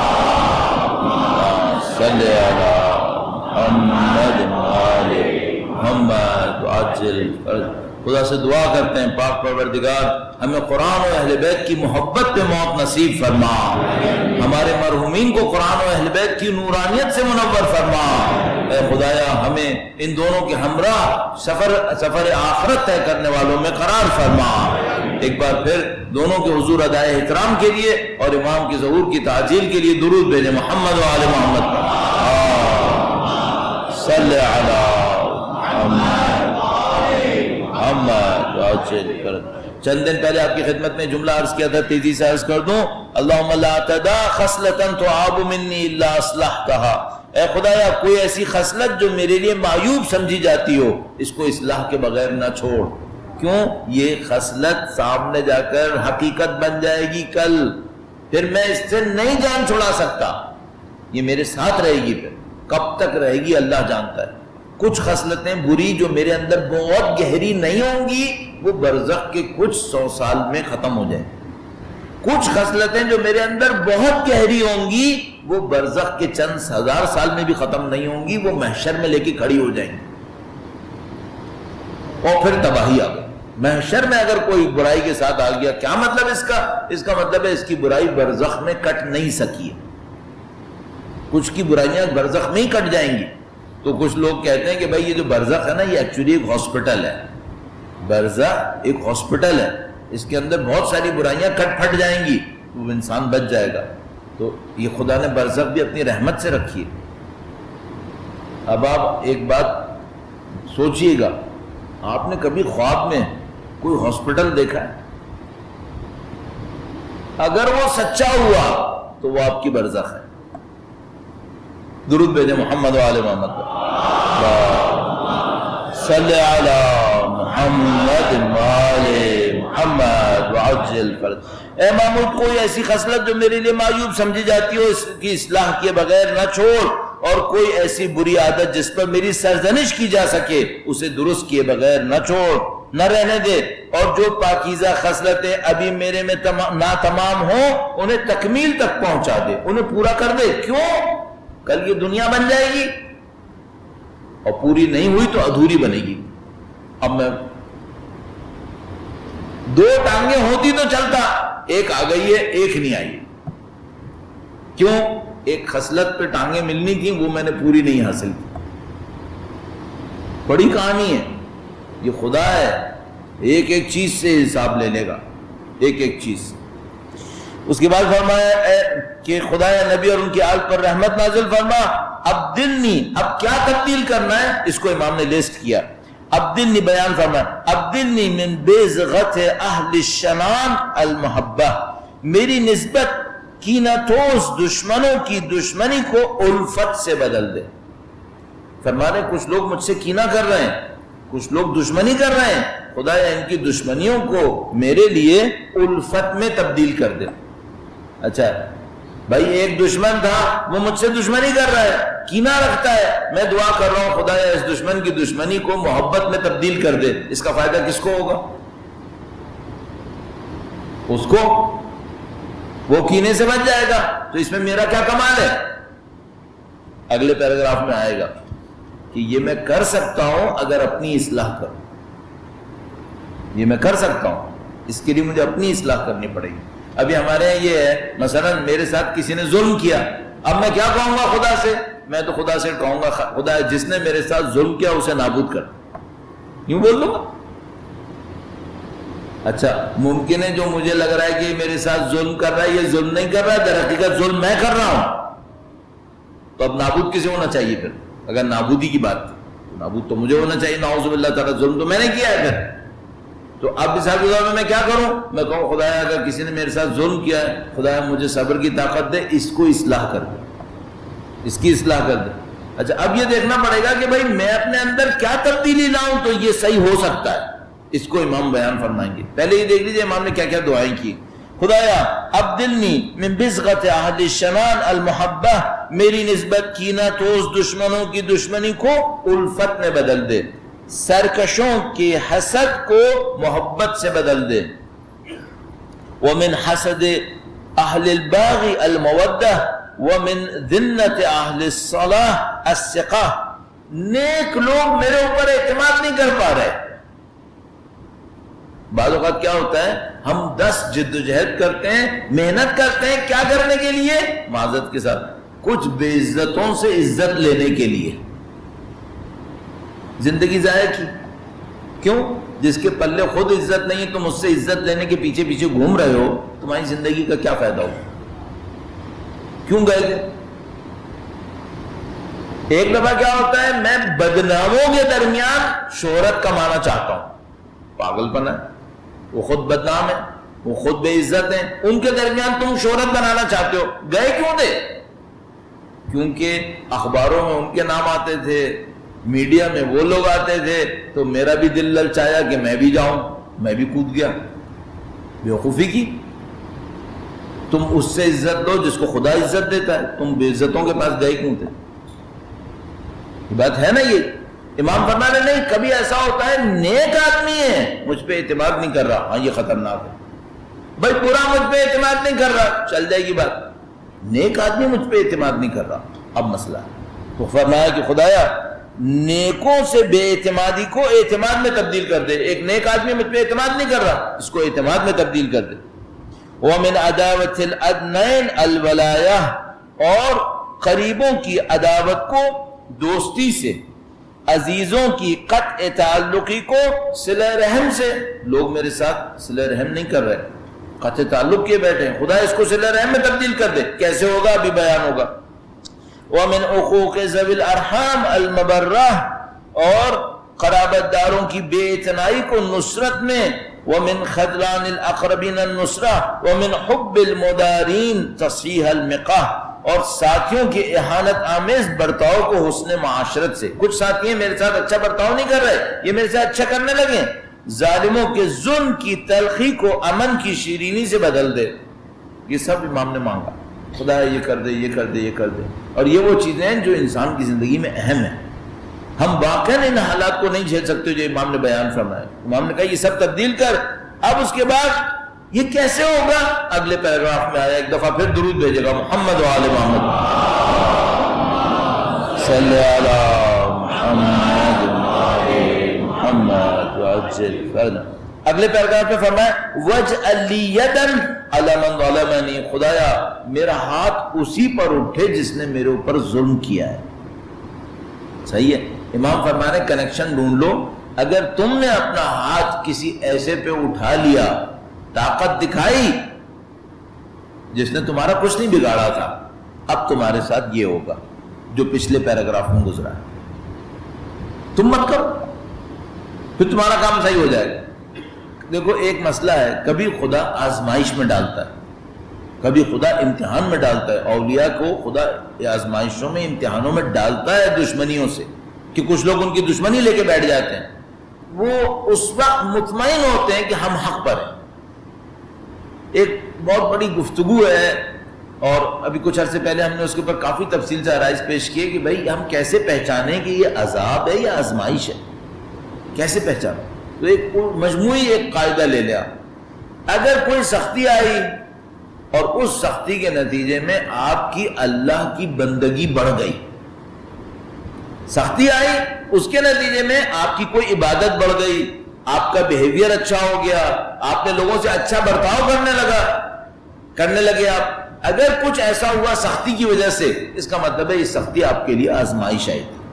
صلی علی محمد آل محمد وعجل فرج۔ خدا سے دعا کرتے ہیں پاک پروردگار ہمیں قرآن و اہل بیت کی محبت پہ موت نصیب فرما، ہمارے مرحومین کو قرآن و اہل بیت کی نورانیت سے منور فرما۔ اے خدایا ہمیں ان دونوں کے ہمراہ سفر سفر آخرت طے کرنے والوں میں قرار فرما۔ ایک بار پھر دونوں کے حضور ادائے احترام کے لیے اور امام کی ظہور کی تعجیل کے لیے درود بھیجیں محمد و آل محمد، صلی علی محمد محمد وعجل فرج۔ چند دن پہلے آپ کی خدمت میں جملہ عرض کیا تھا، تیزی سے عرض کر دوں، اللہم لا تدع خصلتا تعاب منی الا اصلحتہا۔ اے خدایا کوئی ایسی خصلت جو میرے لیے معیوب سمجھی جاتی ہو اس کو اصلاح کے بغیر نہ چھوڑ، کیوں؟ یہ خصلت سامنے جا کر حقیقت بن جائے گی کل، پھر میں اس سے نہیں جان چھڑا سکتا، یہ میرے ساتھ رہے گی، پھر کب تک رہے گی اللہ جانتا ہے۔ کچھ خصلتیں بری جو میرے اندر بہت گہری نہیں ہوں گی وہ برزخ کے کچھ سو سال میں ختم ہو جائیں، کچھ خصلتیں جو میرے اندر بہت گہری ہوں گی وہ برزخ کے چند ہزار سال میں بھی ختم نہیں ہوں گی، وہ محشر میں لے کے کھڑی ہو جائیں گی، اور پھر تباہی آ گئی۔ محشر میں اگر کوئی برائی کے ساتھ آ گیا، کیا مطلب اس کا؟ اس کا مطلب ہے اس کی برائی برزخ میں کٹ نہیں سکی ہے، کچھ کی برائیاں برزخ میں ہی کٹ جائیں گی۔ تو کچھ لوگ کہتے ہیں کہ بھائی یہ جو برزخ ہے نا یہ ایکچولی ایک ہاسپٹل ہے، برزخ ایک ہاسپٹل ہے، اس کے اندر بہت ساری برائیاں کٹ پھٹ جائیں گی، وہ انسان بچ جائے گا۔ تو یہ خدا نے برزخ بھی اپنی رحمت سے رکھی ہے۔ اب آپ ایک بات سوچئے گا، آپ نے کبھی خواب میں کوئی ہاسپٹل دیکھا ہے؟ اگر وہ سچا ہوا تو وہ آپ کی برزخ ہے۔ درود بھیجیں محمد و آل محمد، صلی علی محمد و آل محمد وعجل فرج۔ اے محمود کوئی ایسی خصلت جو میرے لیے معیوب سمجھی جاتی ہو اس کی اصلاح کیے بغیر نہ چھوڑ، اور کوئی ایسی بری عادت جس پر میری سرزنش کی جا سکے اسے درست کیے بغیر نہ چھوڑ، نہ رہنے دے، اور جو پاکیزہ خصلتیں ابھی میرے میں نہ تمام ہوں انہیں تکمیل تک پہنچا دے، انہیں پورا کر دے۔ کیوں؟ کل یہ دنیا بن جائے گی اور پوری نہیں ہوئی تو ادھوری بنے گی۔ اب میں دو ٹانگیں ہوتی تو چلتا، ایک آ گئی ہے ایک نہیں آئی، کیوں؟ ایک خصلت پہ ٹانگیں ملنی تھی وہ میں نے پوری نہیں حاصل کی۔ بڑی کہانی ہے، یہ خدا ہے ایک ایک چیز سے حساب لے لے گا، ایک ایک چیز۔ اس کے بعد فرمایا کہ خدا نبی اور ان کی آل پر رحمت نازل فرما، اب دلنی، اب کیا تبدیل کرنا ہے اس کو امام نے لسٹ کیا، اب دلنی بیان فرمایا، اب دلنی من بیزغت اہل الشنان المحبہ، میری نسبت کینہ توز دشمنوں کی دشمنی کو الفت سے بدل دے۔ فرمانے کچھ لوگ مجھ سے کینہ کر رہے ہیں، کچھ لوگ دشمنی کر رہے ہیں، خدا ان کی دشمنیوں کو میرے لیے الفت میں تبدیل کر دے۔ اچھا بھائی ایک دشمن تھا وہ مجھ سے دشمنی کر رہا ہے، کینہ رکھتا ہے، میں دعا کر رہا ہوں خدا اس دشمن کی دشمنی کو محبت میں تبدیل کر دے، اس کا فائدہ کس کو ہوگا؟ اس کو، وہ کینے سے بچ جائے گا، تو اس میں میرا کیا کمال ہے؟ اگلے پیراگراف میں آئے گا کہ یہ میں کر سکتا ہوں اگر اپنی اصلاح کروں، یہ میں کر سکتا ہوں، اس کے لیے مجھے اپنی اصلاح کرنی پڑے گی۔ ابھی ہمارے یہاں یہ ہے مثلا میرے ساتھ کسی نے ظلم کیا، اب میں کیا کہوں گا خدا سے؟ میں تو خدا سے کہوں گا خدا جس نے میرے ساتھ ظلم کیا اسے نابود کر، یوں بول دوں گا۔ اچھا ممکن ہے جو مجھے لگ رہا ہے کہ میرے ساتھ ظلم کر رہا ہے یہ ظلم نہیں کر رہا ہے، در حقیقت ظلم میں کر رہا ہوں، تو اب نابود کسے ہونا چاہیے پھر؟ اگر نابودی کی بات تھی تو نابود تو مجھے ہونا چاہیے، نعوذ باللہ تعالیٰ، ظلم تو میں نے کیا ہے پھر۔ تو اب اس حال میں میں کیا کروں؟ میں کہوں خدایا اگر کسی نے میرے ساتھ ظلم کیا ہے، خدایا مجھے صبر کی طاقت دے، اس کو اصلاح کر دے، اس کی اصلاح کر دے۔ اچھا اب یہ دیکھنا پڑے گا کہ بھائی میں اپنے اندر کیا تبدیلی لاؤں تو یہ صحیح ہو سکتا ہے، اس کو امام بیان فرمائیں گے۔ پہلے یہ دیکھ لیجیے امام نے کیا کیا دعائیں کی۔ خدایا ابدلنی من بزغت اہل الشنان المحبہ، میری نسبت کینہ توز دشمنوں کی دشمنی کو الفت میں بدل دے، سرکشوں کی حسد کو محبت سے بدل دے، ومن حسد اہل الباغ المودہ ومن ذنت اہل الصلاح الثقہ، نیک لوگ میرے اوپر اعتماد نہیں کر پا رہے۔ بعض اوقات کیا ہوتا ہے ہم دس جد و جہد کرتے ہیں، محنت کرتے ہیں، کیا کرنے کے لیے؟ معذرت کے ساتھ کچھ بے عزتوں سے عزت لینے کے لیے، زندگی ضائع کی۔ کیوں؟ جس کے پلے خود عزت نہیں، تم اس سے عزت لینے کے پیچھے پیچھے گھوم رہے ہو، تمہاری زندگی کا کیا فائدہ ہو؟ کیوں گئے تھے؟ ایک دفعہ کیا ہوتا ہے میں بدناموں کے درمیان شہرت کمانا چاہتا ہوں، پاگل پن ہے، وہ خود بدنام ہے، وہ خود بے عزت ہیں، ان کے درمیان تم شہرت بنانا چاہتے ہو۔ گئے کیوں تھے؟ کیونکہ اخباروں میں ان کے نام آتے تھے، میڈیا میں وہ لوگ آتے تھے، تو میرا بھی دل للچایا کہ میں بھی جاؤں، میں بھی کود گیا، بیوقوفی کی۔ تم اس سے عزت دو جس کو خدا عزت دیتا ہے، تم بے عزتوں کے پاس گئے کیوں تھے؟ یہ بات ہے نا۔ یہ امام فرما رہے نہیں، کبھی ایسا ہوتا ہے نیک آدمی ہے مجھ پہ اعتماد نہیں کر رہا، ہاں یہ خطرناک ہے بھائی، پورا مجھ پہ اعتماد نہیں کر رہا، چل جائے گی بات، نیک آدمی مجھ پہ اعتماد نہیں کر رہا، اب مسئلہ ہے۔ تو فرمایا کہ خدایا نیکوں سے بے اعتمادی کو اعتماد میں تبدیل کر دے، ایک نیک آدمی مجھ پہ اعتماد نہیں کر رہا، اس کو اعتماد میں تبدیل کر دے۔ وَمِنْ عَدَاوَةِ الْأَدْنَيْنِ الْوَلَایَةِ، اور قریبوں کی عداوت کو دوستی سے، عزیزوں کی قطع تعلقی کو صلہ رحم سے۔ لوگ میرے ساتھ صلہ رحم نہیں کر رہے، قطع تعلق کیے بیٹھے ہیں، خدا اس کو صلہ رحم میں تبدیل کر دے۔ کیسے ہوگا ابھی بیان ہوگا۔ وَمِنْ عُقُوقِ ذَوِي الْأَرْحَامِ الْمَبَرَّةِ، اور قرابت داروں کی بے اعتنائی کو نصرت میں، وَمِنْ خَذْلَانِ الْأَقْرَبِينَ النُّصْرَةِ وَمِنْ حُبِّ الْمُدَارِينَ تَصْحِيحَ الْمِقَاةِ، اور ساتھیوں کے احانت آمیز برتاؤ کو حسن معاشرت سے۔ کچھ ساتھی ہیں میرے ساتھ اچھا برتاؤ نہیں کر رہے، یہ میرے ساتھ اچھا کرنے لگے، ظالموں کے ظلم کی تلخی کو امن کی شیرینی سے بدل دے۔ یہ سب امام نے مانگا، خدا یہ کر دے، یہ کر دے، یہ کر دے۔ اور یہ وہ چیزیں ہیں جو انسان کی زندگی میں اہم ہیں، ہم واقعاً ان حالات کو نہیں جھیل سکتے جو امام نے بیان فرمایا۔ امام نے کہا یہ سب تبدیل کر۔ اب اس کے بعد یہ کیسے ہوگا؟ اگلے پیراگراف میں آیا، ایک دفعہ پھر درود بھیجے گا، محمد و آل محمد صلی علی محمد آل محمد وعجل فرنا۔ اگلے پیراگراف میں فرمایا وَاجْعَلْ لِي يَدًا عَلَى مَنْ ظَلَمَنِي، خدایا میرا ہاتھ اسی پر اٹھے جس نے میرے اوپر ظلم کیا ہے۔ صحیح ہے، امام فرمانے کنیکشن ڈھونڈ لو. اگر تم نے اپنا ہاتھ کسی ایسے پہ اٹھا لیا, طاقت دکھائی جس نے تمہارا کچھ نہیں بگاڑا تھا, اب تمہارے ساتھ یہ ہوگا جو پچھلے پیراگراف میں گزرا ہے. تم مت کرو, پھر تمہارا کام صحیح ہو جائے گا. دیکھو ایک مسئلہ ہے, کبھی خدا آزمائش میں ڈالتا ہے, کبھی خدا امتحان میں ڈالتا ہے. اولیاء کو خدا آزمائشوں میں, امتحانوں میں ڈالتا ہے دشمنیوں سے, کہ کچھ لوگ ان کی دشمنی لے کے بیٹھ جاتے ہیں. وہ اس وقت مطمئن ہوتے ہیں کہ ہم حق پر ہیں. ایک بہت بڑی گفتگو ہے, اور ابھی کچھ عرصے پہلے ہم نے اس کے اوپر کافی تفصیل سے آرائز پیش کیے کہ بھائی ہم کیسے پہچانیں کہ یہ عذاب ہے یا آزمائش ہے, کیسے پہچانیں. تو ایک مجموعی ایک قاعدہ لے لیا, اگر کوئی سختی آئی اور اس سختی کے نتیجے میں آپ کی اللہ کی بندگی بڑھ گئی, سختی آئی اس کے نتیجے میں آپ کی کوئی عبادت بڑھ گئی, آپ کا بیہیویئر اچھا ہو گیا, آپ نے لوگوں سے اچھا برتاؤ کرنے لگا کرنے لگے آپ, اگر کچھ ایسا ہوا سختی کی وجہ سے, اس کا مطلب ہے یہ سختی آپ کے لیے آزمائش آئی تھی.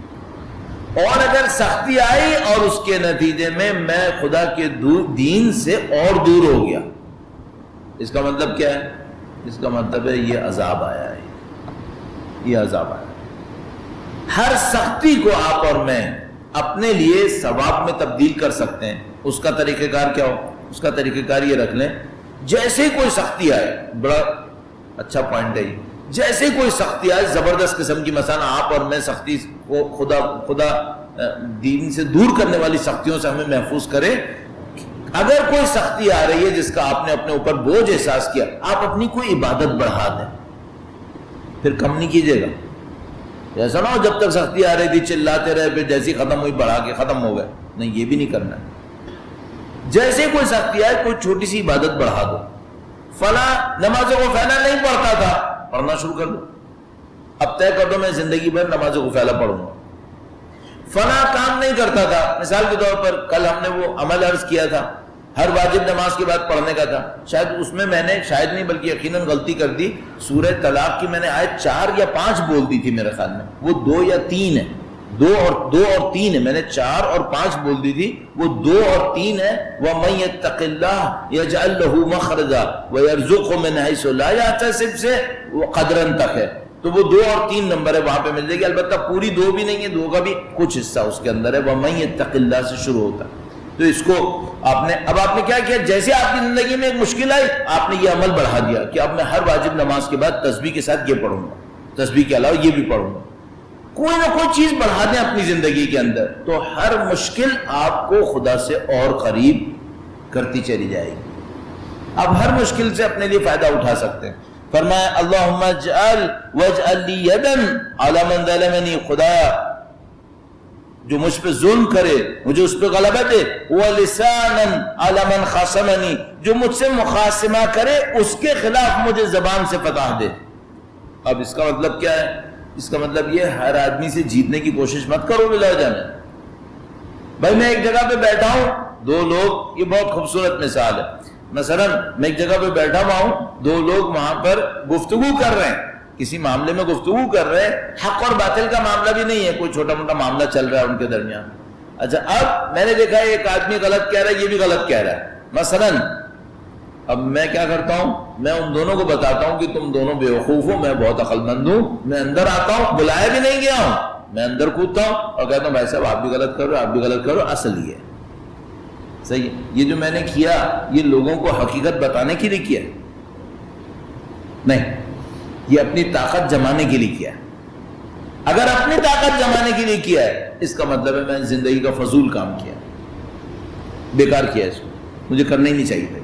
اور اگر سختی آئی اور اس کے نتیجے میں میں خدا کے دین سے اور دور ہو گیا, اس کا مطلب کیا ہے؟ اس کا مطلب ہے یہ عذاب آیا ہے, یہ عذاب آیا. ہر سختی کو آپ اور میں اپنے لیے ثواب میں تبدیل کر سکتے ہیں. اس کا طریقہ کار کیا ہو؟ اس کا طریقہ کار یہ رکھ لیں, جیسے کوئی سختی آئے, بڑا اچھا پوائنٹ ہے یہ, جیسے کوئی سختی آئے زبردست قسم کی, مثلا آپ اور میں سختی کو خدا خدا دین سے دور کرنے والی سختیوں سے ہمیں محفوظ کرے. اگر کوئی سختی آ رہی ہے جس کا آپ نے اپنے اوپر بوجھ احساس کیا, آپ اپنی کوئی عبادت بڑھا دیں, پھر کم نہیں کیجیے گا. ایسا نہ ہو جب تک سختی آ رہی تھی چلاتے رہے, پھر جیسی ختم ہوئی بڑھا کے ختم ہو گئے, نہیں, یہ بھی نہیں کرنا ہے. جیسے کوئی سختی آئے کوئی چھوٹی سی عبادت بڑھا دو. فلاں نماز غفیلہ نہیں پڑھتا تھا, پڑھنا شروع کر دو. اب طے کر دو میں زندگی بھر نماز غفیلہ پڑھوں گا. فلاں کام نہیں کرتا تھا, مثال کے طور پر کل ہم نے وہ عمل عرض کیا تھا, ہر واجب نماز کے بعد پڑھنے کا تھا, شاید اس میں میں نے شاید نہیں بلکہ یقیناً غلطی کر دی. سورہ طلاق کی میں نے آیت چار یا پانچ بول دی تھی میرے خیال میں, وہ دو یا تین ہے, دو اور دو اور تین ہے. میں نے چار اور پانچ بول دی تھی, وہ دو اور تین ہے. وَمَن يَتَّقِ اللَّهَ يَجْعَل لَّهُ مَخْرَجًا وَيَرْزُقْهُ مِنْ حَيْثُ لَا يَحْتَسِبْ سے وہ قدرن تک ہے, تو وہ دو اور تین نمبر ہے, وہاں پہ مل جائے گی. البتہ پوری دو بھی نہیں ہے, دو کا بھی کچھ حصہ اس کے اندر ہے. وَمَن يَتَّقِ اللَّهَ سے شروع ہوتا ہے. تو اس کو آپ نے, اب آپ نے کیا کیا, جیسے آپ کی زندگی میں ایک مشکل آئی آپ نے یہ عمل بڑھا دیا کہ اب میں ہر واجب نماز کے بعد تسبیح کے ساتھ یہ پڑھوں گا, تسبیح کے علاوہ یہ بھی پڑھوں گا. کوئی نہ کوئی چیز بڑھا دیں اپنی زندگی کے اندر, تو ہر مشکل آپ کو خدا سے اور قریب کرتی چلی جائے گی. آپ ہر مشکل سے اپنے لیے فائدہ اٹھا سکتے ہیں. فرمایا اللہم اجعل واجعل لی یدن علی من ظلمنی, خدا جو مجھ پہ ظلم کرے مجھے اس پہ غلبہ دے. وَلِسَانًا عَلَى مَنْ خَاصَمَنِي, جو مجھ سے مخاصمہ کرے اس کے خلاف مجھے زبان سے فتح دے. اب اس کا مطلب کیا ہے؟ اس کا مطلب یہ ہر آدمی سے جیتنے کی کوشش مت کرو بلا جانے. بھائی میں ایک جگہ پہ بیٹھا ہوں, دو لوگ, یہ بہت خوبصورت مثال ہے. مثلا میں ایک جگہ پہ بیٹھا ہوا ہوں, دو لوگ وہاں پر گفتگو کر رہے ہیں, کسی معاملے میں گفتگو کر رہے ہیں, حق اور باطل کا معاملہ بھی نہیں ہے, کوئی چھوٹا موٹا معاملہ چل رہا ہے ان کے درمیان. اچھا اب میں نے دیکھا ایک آدمی غلط کہہ رہا ہے, یہ بھی غلط کہہ رہا ہے مثلا. اب میں کیا کرتا ہوں, میں ان دونوں کو بتاتا ہوں کہ تم دونوں بیوقوف ہو, میں بہت عقل مند ہوں. میں اندر آتا ہوں, بلایا بھی نہیں گیا ہوں, میں اندر کودتا ہوں اور کہتا ہوں بھائی صاحب آپ بھی غلط کرو, آپ بھی غلط کرو, اصل یہ ہے صحیح ہے. یہ جو میں نے کیا یہ لوگوں کو حقیقت بتانے کے لیے کیا نہیں, یہ اپنی طاقت جمانے کے لیے کیا ہے. اگر اپنی طاقت جمانے کے لیے کیا ہے اس کا مطلب ہے میں نے زندگی کا فضول کام کیا, بیکار کیا, اس کو مجھے کرنا ہی نہیں چاہیے تھا.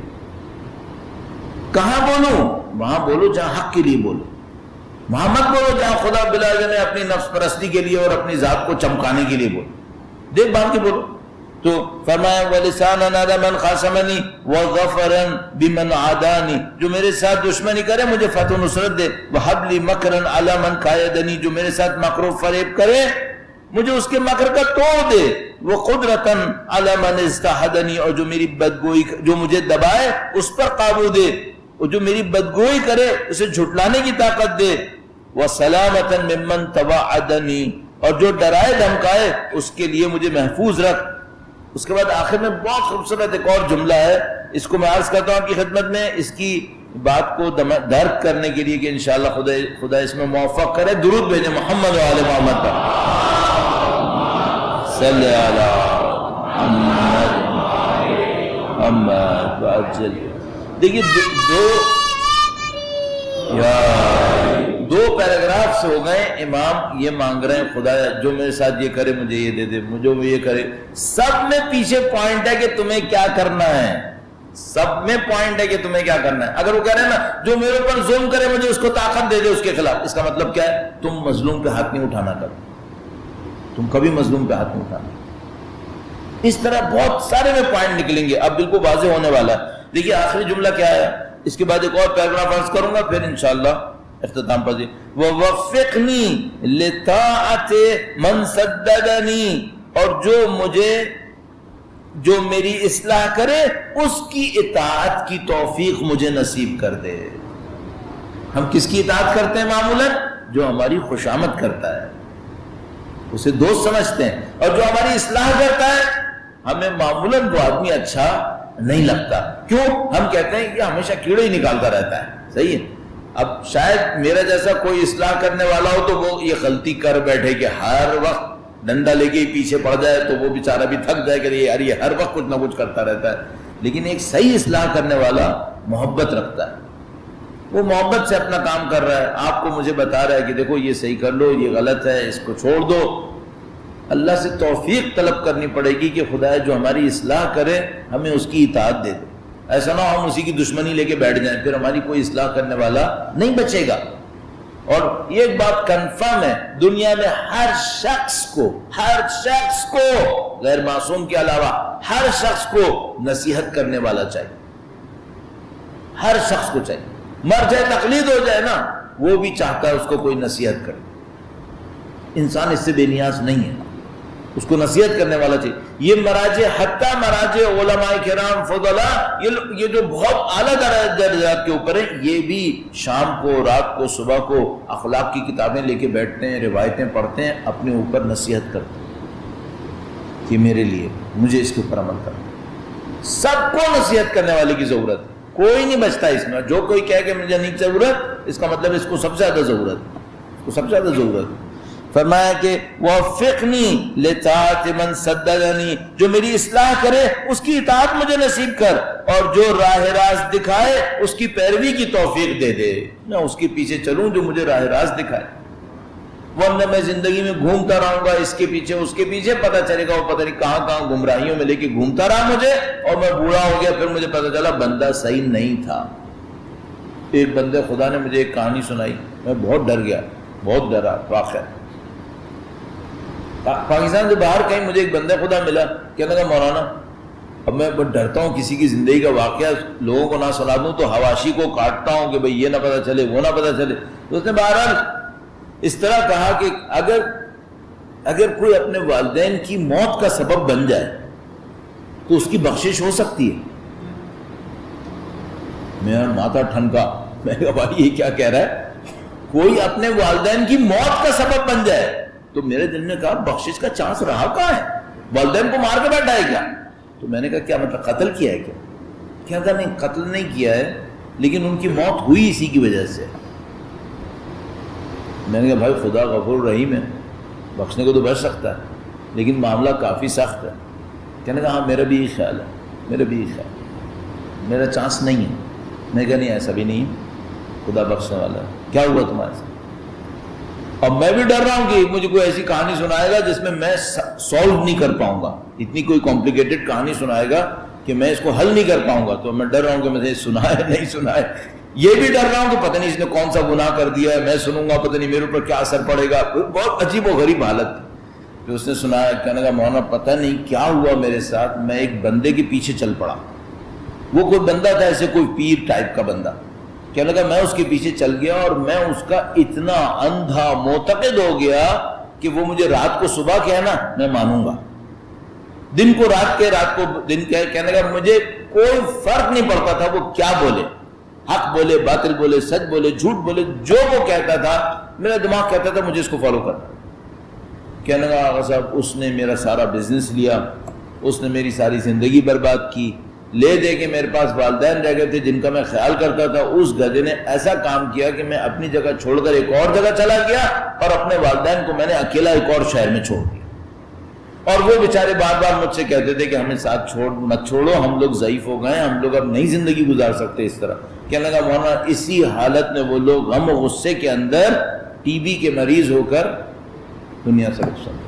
کہاں بولوں؟ وہاں بولو جہاں حق کے لیے بولو, وہاں مت بولو جہاں خدا بلا جانے اپنی نفس پرستی کے لیے اور اپنی ذات کو چمکانے کے لیے بولو, دیکھ بھال کے بولو. تو فرمایا وَلِسَانًا عَلَى مَنْ خَاصَمَنِي وَظَفَرًا بِمَنْ عَادَانِي, جو میرے ساتھ دشمنی کرے مجھے فتح و نصرت دے. وَحَبْ لِي مَكْرًا عَلَى مَنْ كَائِدَنِي, جو میرے ساتھ مکر و فریب کرے مجھے اس کے مکر کا توڑ دے. وَقُدْرَةً عَلَى مَنْ اِسْتَحَدَنِي, اور جو میری بدگوئی, جو مجھے دبائے اس پر قابو دے, اور جو میری بدگوئی کرے اسے جھٹلانے کی طاقت دے. وَسَلَامَةً مِمَّنْ تَوَعَدَنِي, اور جو ڈرائے دھمکائے اس کے لیے مجھے محفوظ رکھ. اس کے بعد آخر میں بہت خوبصورت ایک اور جملہ ہے, اس کو میں عرض کرتا ہوں آپ کی خدمت میں, اس کی بات کو درک کرنے کے لیے کہ انشاءاللہ خدا خدا اس میں موفق کرے. درود بھیجیں محمد و آل محمد پر. صلی علی محمد محمد وعجل. دیکھیے دو یا دو پیراگراف سے ہو گئے, امام یہ مانگ رہے ہیں خدا جو میرے ساتھ یہ کرے مجھے یہ دے دے, مجھے وہ یہ کرے. سب میں پیچھے پوائنٹ ہے کہ تمہیں کیا کرنا ہے, سب میں پوائنٹ ہے کہ تمہیں کیا کرنا ہے. اگر وہ کہہ رہے ہیں نا جو میرے اوپر ظلم کرے مجھے اس کو طاقت دے دے اس کے خلاف, اس کا مطلب کیا ہے؟ تم مظلوم پہ ہاتھ نہیں اٹھانا کر, تم کبھی مظلوم پہ ہاتھ نہیں اٹھانا. اس طرح بہت سارے میں پوائنٹ نکلیں گے, اب بالکل واضح ہونے والا ہے. دیکھیے آخری جملہ کیا ہے, اس کے بعد ایک اور پیراگراف عرض کروں گا پھر انشاءاللہ اختتام پذیر. وَوَفِّقْنِي لِطَاعَةِ مَنْ سَدَّدَنِي, اور جو مجھے جو میری اصلاح کرے اس کی اطاعت کی توفیق مجھے نصیب کر دے. ہم کس کی اطاعت کرتے ہیں معمولاً؟ جو ہماری خوشامد کرتا ہے اسے دوست سمجھتے ہیں, اور جو ہماری اصلاح کرتا ہے ہمیں معمولاً وہ آدمی اچھا نہیں لگتا. کیوں؟ ہم کہتے ہیں کہ ہمیشہ کیڑے ہی نکالتا رہتا ہے. صحیح ہے. اب شاید میرا جیسا کوئی اصلاح کرنے والا ہو تو وہ یہ غلطی کر بیٹھے کہ ہر وقت ڈنڈا لے کے پیچھے پڑ جائے تو وہ بیچارہ بھی تھک جائے کہ یار یہ ہر وقت کچھ نہ کچھ کرتا رہتا ہے. لیکن ایک صحیح اصلاح کرنے والا محبت رکھتا ہے, وہ محبت سے اپنا کام کر رہا ہے, آپ کو مجھے بتا رہا ہے کہ دیکھو یہ صحیح کر لو, یہ غلط ہے, اس کو چھوڑ دو. اللہ سے توفیق طلب کرنی پڑے گی کہ خدا جو ہماری اصلاح کرے ہمیں اس کی اطاعت دے دے. ایسا نہ ہم اسی کی دشمنی لے کے بیٹھ جائیں, پھر ہماری کوئی اصلاح کرنے والا نہیں بچے گا. اور یہ ایک بات کنفرم ہے, دنیا میں ہر شخص کو ہر شخص کو غیر معصوم کے علاوہ ہر شخص کو نصیحت کرنے والا چاہیے. ہر شخص کو چاہیے, مر جائے تقلید ہو جائے نا, وہ بھی چاہتا ہے اس کو کوئی نصیحت کرے. انسان اس سے بے نیاز نہیں ہے, اس کو نصیحت کرنے والا چاہیے. یہ مراجع حتیٰ مراجع علماء کرام فضلاء یہ جو بہت اعلیٰ درجات کے اوپر ہیں, یہ بھی شام کو رات کو صبح کو اخلاق کی کتابیں لے کے بیٹھتے ہیں, روایتیں پڑھتے ہیں, اپنے اوپر نصیحت کرتے ہیں کہ میرے لیے مجھے اس کے اوپر عمل کرنا. سب کو نصیحت کرنے والے کی ضرورت ہے, کوئی نہیں بچتا اس میں. جو کوئی کہے کہ مجھے نہیں ضرورت, اس کا مطلب اس کو سب سے زیادہ ضرورت ہے, اس کو سب سے زیادہ ضرورت ہے. فرمایا کہ وَوَفِّقْنِي لِطَاعَةِ مَنْ سَدَّدَنِي, جو میری اصلاح کرے اس کی اطاعت مجھے نصیب کر, اور جو راہ راست دکھائے اس کی پیروی کی توفیق دے دے. میں اس کے پیچھے چلوں جو مجھے راہ راست دکھائے, ورنہ میں زندگی میں گھومتا رہوں گا اس کے پیچھے اس کے پیچھے, پتہ چلے گا وہ پتہ نہیں کہاں کہاں گمراہیوں میں لے کے گھومتا رہا مجھے, اور میں بوڑھا ہو گیا پھر مجھے پتہ چلا بندہ صحیح نہیں تھا. ایک بندے خدا نے مجھے ایک کہانی سنائی, میں بہت ڈر گیا, بہت ڈرا. واقعہ پاکستان سے باہر کہیں مجھے ایک بندہ خدا ملا, کہنے لگا مولانا اب میں بہت ڈرتا ہوں کسی کی زندگی کا واقعہ لوگوں کو نہ سنا دوں تو حواشی کو کاٹتا ہوں کہ بھئی یہ نہ پتہ چلے وہ نہ پتہ چلے. تو اس نے بہرحال اس طرح کہا کہ اگر اگر کوئی اپنے والدین کی موت کا سبب بن جائے تو اس کی بخشش ہو سکتی ہے. میرا ماتھا ٹھنکا, میں کہا بھائی یہ کیا کہہ رہا ہے, کوئی اپنے والدین کی موت کا سبب بن جائے. تو میرے دل نے کہا بخشش کا چانس رہا کہاں ہے, والدین کو مار کے بیٹھا ہے کیا؟ تو میں نے کہا کیا مطلب قتل کیا ہے کیا؟ کہتا نہیں قتل نہیں کیا ہے, لیکن ان کی موت ہوئی اسی کی وجہ سے. میں نے کہا بھائی خدا غفور رحیم ہے, بخشنے کو تو بچ سکتا ہے, لیکن معاملہ کافی سخت ہے. کہنے کہا ہاں میرا بھی یہ خیال ہے, میرا بھی یہ خیال ہے, میرا چانس نہیں ہے. میں نے کہا نہیں ایسا بھی نہیں ہے, خدا بخشنے والا ہے. کیا ہوا تمہارے ساتھ؟ اب میں بھی ڈر رہا ہوں کہ مجھے کوئی ایسی کہانی سنائے گا جس میں میں سولو نہیں کر پاؤں گا, اتنی کوئی کمپلیکیٹڈ کہانی سنائے گا کہ میں اس کو حل نہیں کر پاؤں گا. تو میں ڈر رہا ہوں کہ مجھے سنائے نہیں سنائے. یہ بھی ڈر رہا ہوں کہ پتہ نہیں اس نے کون سا گناہ کر دیا ہے, میں سنوں گا پتہ نہیں میرے اوپر کیا اثر پڑے گا. بہت عجیب و غریب حالت تھی. پھر اس نے سنایا, کہنے کا مولانا پتہ نہیں کیا ہوا میرے ساتھ, میں ایک بندے کے پیچھے چل پڑا. وہ کوئی بندہ تھا ایسے کوئی پیر ٹائپ کا بندہ. کہنے لگا میں اس کے پیچھے چل گیا اور میں اس کا اتنا اندھا معتقد ہو گیا کہ وہ مجھے رات کو صبح کہنا میں مانوں گا, دن کو رات کے رات کو دن کہے. کہنے لگا مجھے کوئی فرق نہیں پڑتا تھا وہ کیا بولے, حق بولے باطل بولے سچ بولے جھوٹ بولے, جو وہ کہتا تھا میرا دماغ کہتا تھا مجھے اس کو فالو کرنا. کہنے لگا آغا صاحب اس نے میرا سارا بزنس لیا، اس نے میری ساری زندگی برباد کی، لے دے کے میرے پاس والدین رہ گئے تھے جن کا میں خیال کرتا تھا، اس گدھے نے ایسا کام کیا کہ میں اپنی جگہ چھوڑ کر ایک اور جگہ چلا گیا اور اپنے والدین کو میں نے اکیلا ایک اور شہر میں چھوڑ دیا، اور وہ بیچارے بار بار مجھ سے کہتے تھے کہ ہمیں ساتھ چھوڑ مت چھوڑو، ہم لوگ ضعیف ہو گئے، ہم لوگ اب نئی زندگی گزار سکتے اس طرح۔ کہنے لگا مولانا اسی حالت میں وہ لوگ غم و غصے کے اندر ٹی بی کے مریض ہو کر دنیا سے رخصت،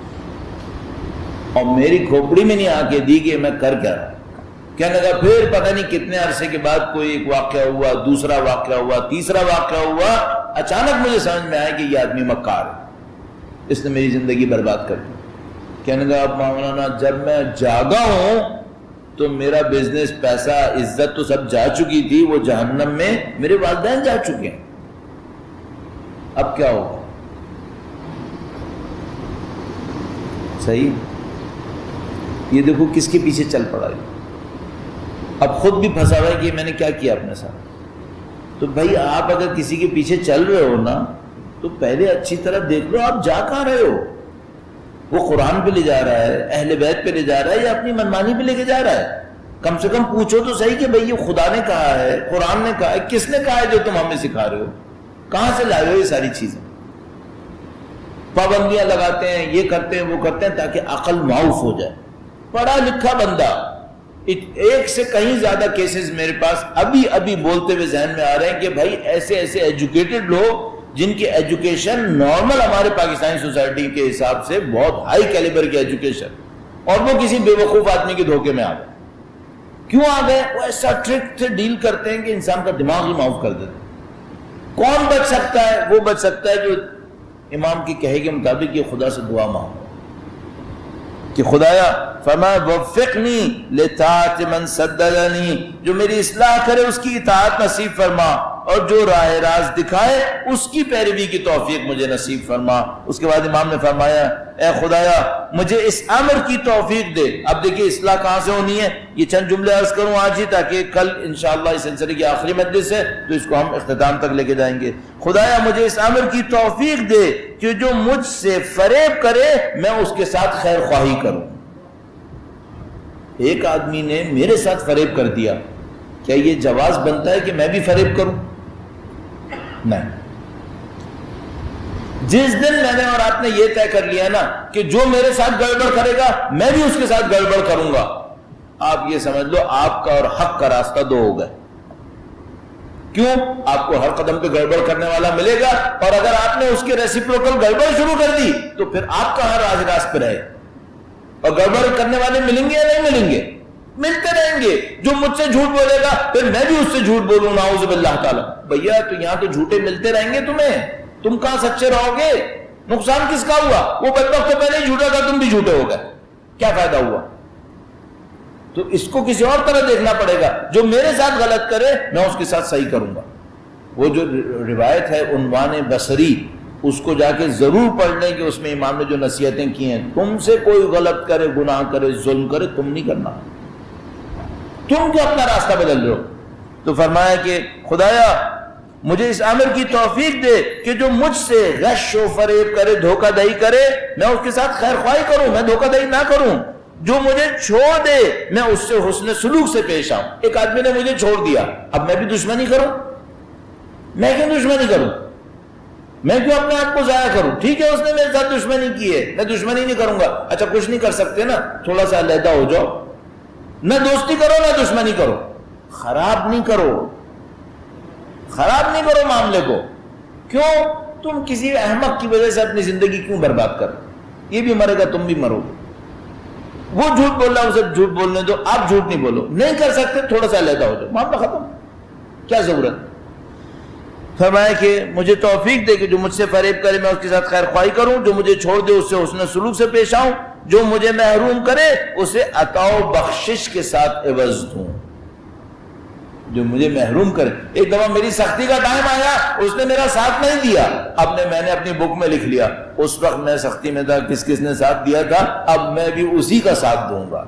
اور میری کھوپڑی میں نہیں آ کے دی کہ میں کر کیا رہا۔ کہنے لگا پھر پتہ نہیں کتنے عرصے کے بعد کوئی ایک واقعہ ہوا، دوسرا واقعہ ہوا، تیسرا واقعہ ہوا، اچانک مجھے سمجھ میں آیا کہ یہ آدمی مکار ہے، اس نے میری زندگی برباد کر دی۔ کہنے لگا اب مولانا جب میں جاگا ہوں تو میرا بزنس، پیسہ، عزت تو سب جا چکی تھی، وہ جہنم میں میرے والدین جا چکے ہیں، اب کیا ہوگا؟ صحیح، یہ دیکھو کس کے پیچھے چل پڑا ہے، اب خود بھی پھنسا ہوا ہے کہ میں نے کیا کیا اپنے ساتھ۔ تو بھائی آپ اگر کسی کے پیچھے چل رہے ہو نا تو پہلے اچھی طرح دیکھ لو آپ جا کہاں رہے ہو، وہ قرآن پہ لے جا رہا ہے، اہل بیت پہ لے جا رہا ہے، یا اپنی منمانی پہ لے کے جا رہا ہے؟ کم سے کم پوچھو تو صحیح کہ بھئی یہ خدا نے کہا ہے، قرآن نے کہا ہے، کس نے کہا ہے جو تم ہمیں سکھا رہے ہو، کہاں سے لائے ہو یہ ساری چیزیں؟ پابندیاں لگاتے ہیں، یہ کرتے ہیں، وہ کرتے ہیں تاکہ عقل معاف ہو جائے۔ پڑھا لکھا بندہ، ایک سے کہیں زیادہ کیسز میرے پاس ابھی ابھی بولتے ہوئے ذہن میں آ رہے ہیں کہ بھائی ایسے ایسے ایجوکیٹڈ لوگ جن کی ایجوکیشن نارمل ہمارے پاکستانی سوسائٹی کے حساب سے بہت ہائی کیلیبر کی ایجوکیشن، اور وہ کسی بے وقوف آدمی کے دھوکے میں آ گئے۔ کیوں آ گئے؟ وہ ایسا ٹرک سے ڈیل کرتے ہیں کہ انسان کا دماغ ہی معاف کر دیتے ہیں۔ کون بچ سکتا ہے؟ وہ بچ سکتا ہے جو امام کی کہے کے مطابق یہ خدا سے دعا مانگو کہ خدایا فرما وفقنی لطاعت من سددنی، جو میری اصلاح کرے اس کی اطاعت نصیب فرما، اور جو راہ راست دکھائے اس کی پیروی کی توفیق مجھے نصیب فرما۔ اس کے بعد امام نے فرمایا اے خدایا مجھے اس امر کی توفیق دے۔ اب دیکھیے اصلاح کہاں سے ہونی ہے، یہ چند جملے عرض کروں آج ہی تاکہ کل انشاءاللہ اس سلسلے کی آخری مجلس ہے تو اس کو ہم اختتام تک لے کے جائیں گے۔ خدایا مجھے اس امر کی توفیق دے کہ جو مجھ سے فریب کرے میں اس کے ساتھ خیر خواہی کروں۔ ایک آدمی نے میرے ساتھ فریب کر دیا، کیا یہ جواز بنتا ہے کہ میں بھی فریب کروں؟ نہیں۔ جس دن میں نے اور آپ نے یہ طے کر لیا نا کہ جو میرے ساتھ گڑبڑ کرے گا میں بھی اس کے ساتھ گڑبڑ کروں گا، آپ یہ سمجھ لو آپ کا اور حق کا راستہ دو ہو گئے۔ کیوں؟ آپ کو ہر قدم پہ گڑبڑ کرنے والا ملے گا، اور اگر آپ نے اس کے ریسیپروکل گڑبڑ شروع کر دی تو پھر آپ کا ہر راز راست پہ رہے، اور گڑبڑ کرنے والے ملیں گے یا نہیں ملیں گے؟ ملتے رہیں گے۔ جو مجھ سے جھوٹ بولے گا پھر میں بھی اس سے جھوٹ بولوں، نعوذ باللہ تعالیٰ۔ بھیا تو یہاں تو جھوٹے ملتے رہیں گے تمہیں، تم کہاں سچے رہو گے؟ نقصان کس کا ہوا؟ وہ بدبخت تو پہلے ہی جھوٹا تھا، تم بھی جھوٹے ہو گئے، کیا فائدہ ہوا؟ تو اس کو کسی اور طرح دیکھنا پڑے گا۔ جو میرے ساتھ غلط کرے میں اس کے ساتھ صحیح کروں گا۔ وہ جو روایت ہے عنوان بصری، اس کو جا کے ضرور پڑھ لیں کہ اس میں امام نے جو نصیحتیں کی ہیں، تم سے کوئی غلط کرے، گناہ کرے، ظلم کرے، تم نہیں کرنا، تم جو اپنا راستہ بدل رہے ہو۔ تو فرمایا کہ خدایا مجھے اس امر کی توفیق دے کہ جو مجھ سے غش و فریب کرے، دھوکہ دہی کرے، میں اس کے ساتھ خیر خواہی کروں، میں دھوکہ دہی نہ کروں۔ جو مجھے چھوڑ دے میں اس سے حسن سلوک سے پیش آؤں۔ ایک آدمی نے مجھے چھوڑ دیا، اب میں بھی دشمنی کروں؟ میں کیوں دشمنی کروں؟ میں کیوں اپنے آپ کو ضائع کروں؟ ٹھیک ہے اس نے میرے ساتھ دشمنی کی ہے، میں دشمنی نہیں کروں گا۔ اچھا کچھ نہیں کر سکتے نا، تھوڑا سا علیحدہ ہو جاؤ، نہ دوستی کرو نہ دشمنی کرو، خراب نہیں کرو، خراب نہیں کرو معاملے کو۔ کیوں؟ تم کسی احمق کی وجہ سے اپنی زندگی کیوں برباد کرو؟ یہ بھی مرے گا، تم بھی مرو گے۔ وہ جھوٹ بول رہا ہے، اسے جھوٹ بولنے دو، آپ جھوٹ نہیں بولو۔ نہیں کر سکتے، تھوڑا سا علیحدہ ہو جاؤ، معاملہ ختم، کیا ضرورت؟ فرمایا کہ مجھے توفیق دے کہ جو مجھ سے فریب کرے میں اس کے ساتھ خیر خواہی کروں، جو مجھے چھوڑ دے اس سے حسن سلوک سے پیش آؤں، جو مجھے محروم کرے اسے عطا و بخشش کے ساتھ عوض دوں۔ جو مجھے محروم کرے، ایک دفعہ میری سختی کا ٹائم آیا، اس نے میرا ساتھ نہیں دیا، اب نے میں نے اپنی بک میں لکھ لیا اس وقت میں سختی میں تھا، کس کس نے ساتھ دیا تھا، اب میں بھی اسی کا ساتھ دوں گا۔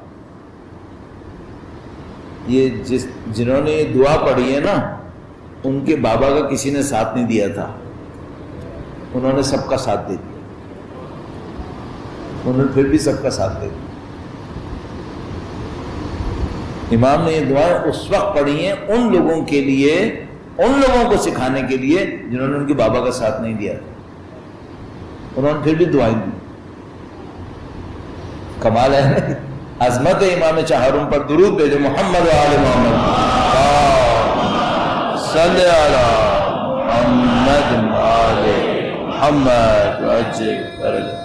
یہ جس جنہوں نے یہ دعا پڑھی ہے نا، ان کے بابا کا کسی نے ساتھ نہیں دیا تھا، انہوں نے سب کا ساتھ دے دیا۔ انہوں نے پھر بھی سب کا ساتھ دیا۔ امام نے یہ دعائیں اس وقت پڑھی ہیں ان لوگوں کے لیے، ان لوگوں کو سکھانے کے لیے جنہوں نے ان کے بابا کا ساتھ نہیں دیا، انہوں نے پھر بھی دعائیں دی۔ کمال ہے، عظمت امام چہارم پر درود بھیجو، محمد و آل محمد صلی علی محمد آل محمد وعجل فرج۔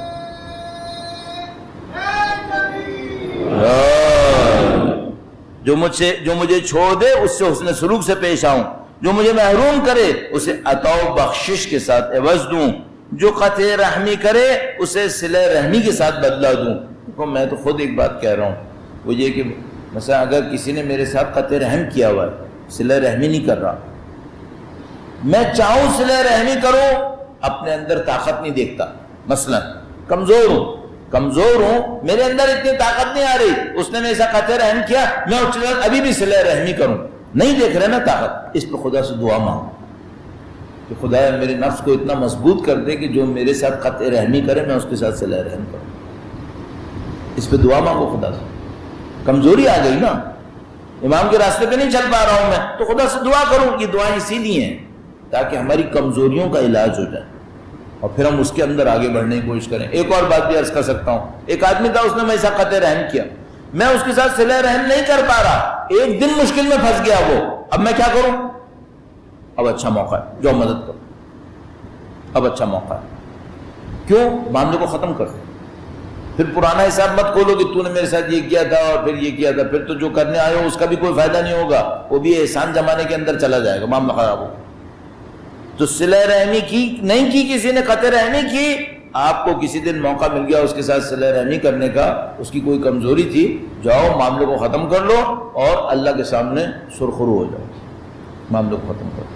جو مجھ سے جو مجھے چھوڑ دے اس سے حسن سلوک سے پیش آؤں، جو مجھے محروم کرے اسے عطا و بخشش کے ساتھ عوض دوں، جو قطع رحمی کرے اسے صلہ رحمی کے ساتھ بدلہ دوں۔ دیکھو میں تو خود ایک بات کہہ رہا ہوں، وہ یہ کہ مثلا اگر کسی نے میرے ساتھ قطع رحم کیا ہوا ہے، صلہ رحمی نہیں کر رہا، میں چاہوں صلہ رحمی کروں، اپنے اندر طاقت نہیں دیکھتا، مثلا کمزور ہوں کمزور ہوں میرے اندر اتنی طاقت نہیں آ رہی، اس نے میرے ساتھ قطع رحم کیا، میں اس کے ساتھ ابھی بھی صلہ رحمی کروں، نہیں دیکھ رہے نا طاقت، اس پہ خدا سے دعا مانگو کہ خدا میرے نفس کو اتنا مضبوط کر دے کہ جو میرے ساتھ قطع رحمی کرے میں اس کے ساتھ صلہ رحم کروں، اس پہ دعا مانگو خدا سے۔ کمزوری آ گئی نا، امام کے راستے پہ نہیں چل پا رہا ہوں میں، تو خدا سے دعا کروں، یہ دعائیں اسی لیے ہیں تاکہ ہماری کمزوریوں کا علاج ہو جائے اور پھر ہم اس کے اندر آگے بڑھنے کی کوشش کریں۔ ایک اور بات بھی عرض کر سکتا ہوں، ایک آدمی تھا، اس نے میرے ساتھ قطع رحم کیا، میں اس کے ساتھ صلہ رحم نہیں کر پا رہا، ایک دن مشکل میں پھنس گیا وہ، اب میں کیا کروں؟ اب اچھا موقع ہے، جو مدد کرو، اب اچھا موقع ہے، کیوں؟ معاملے کو ختم کر دو، پھر پرانا حساب مت کھولو کہ تو نے میرے ساتھ یہ کیا تھا اور پھر یہ کیا تھا، پھر تو جو کرنے آئے ہو اس کا بھی کوئی فائدہ نہیں ہوگا، وہ بھی احسان جمانے کے اندر چلا جائے گا، معاملہ خراب ہوگا۔ تو صلہ رحمی کی نہیں کی، کسی نے قطع رحمی کی، آپ کو کسی دن موقع مل گیا اس کے ساتھ صلہ رحمی کرنے کا، اس کی کوئی کمزوری تھی، جاؤ معاملے کو ختم کر لو اور اللہ کے سامنے سرخرو ہو جاؤ، معاملے کو ختم کر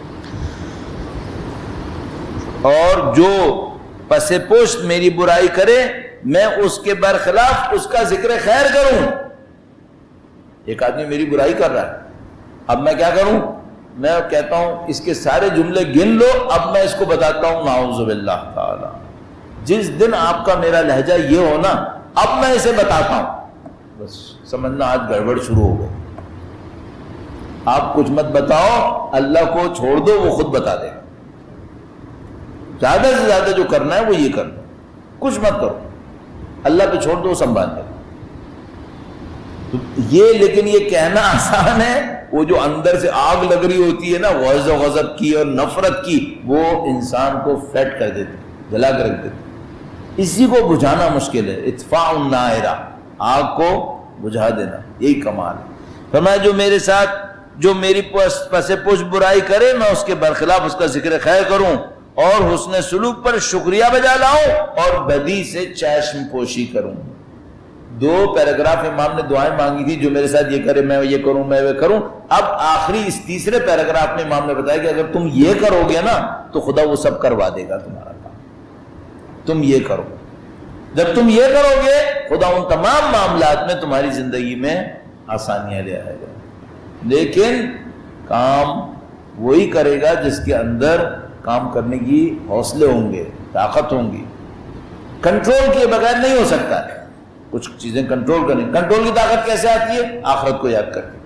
لو۔ اور جو پس پشت میری برائی کرے میں اس کے برخلاف اس کا ذکر خیر کروں۔ ایک آدمی میری برائی کر رہا ہے، اب میں کیا کروں؟ میں کہتا ہوں اس کے سارے جملے گن لو، اب میں اس کو بتاتا ہوں نعوذ باللہ تعالی، جس دن آپ کا میرا لہجہ یہ ہونا اب میں اسے بتاتا ہوں، بس سمجھنا آج گڑبڑ شروع ہو گئی۔ آپ کچھ مت بتاؤ، اللہ کو چھوڑ دو، وہ خود بتا دے گا، زیادہ سے زیادہ جو کرنا ہے وہ یہ کرنا، کچھ مت کرو، اللہ پہ چھوڑ دو، سنبھال دے۔ تو یہ لیکن یہ کہنا آسان ہے، وہ جو اندر سے آگ لگ رہی ہوتی ہے نا غضب و غضب کی اور نفرت کی، وہ انسان کو فلیٹ کر دیتی، جلا کر رکھ دیتی، اسی کو بجھانا مشکل ہے۔ اطفاء النائرہ، آگ کو بجھا دینا، یہی کمال ہے۔ فرمایا جو میرے ساتھ جو میری پس پشت برائی کرے میں اس کے برخلاف اس کا ذکر خیر کروں اور حسن سلوک پر شکریہ بجا لاؤں اور بدی سے چشم پوشی کروں۔ دو پیراگراف امام نے دعائیں مانگی تھی، جو میرے ساتھ یہ کرے میں یہ کروں میں وہ کروں، اب آخری اس تیسرے پیراگراف میں امام نے بتایا کہ اگر تم یہ کرو گے نا تو خدا وہ سب کروا دے گا تمہارا کام، تم یہ کرو، جب تم یہ کرو گے خدا ان تمام معاملات میں تمہاری زندگی میں آسانیاں لے آئے گا۔ لیکن کام وہی کرے گا جس کے اندر کام کرنے کی حوصلے ہوں گے، طاقت ہوں گی، کنٹرول کیے بغیر نہیں ہو سکتا ہے، کچھ چیزیں کنٹرول کریں۔ کنٹرول کی طاقت کیسے آتی ہے؟ آخرت کو یاد کر کے،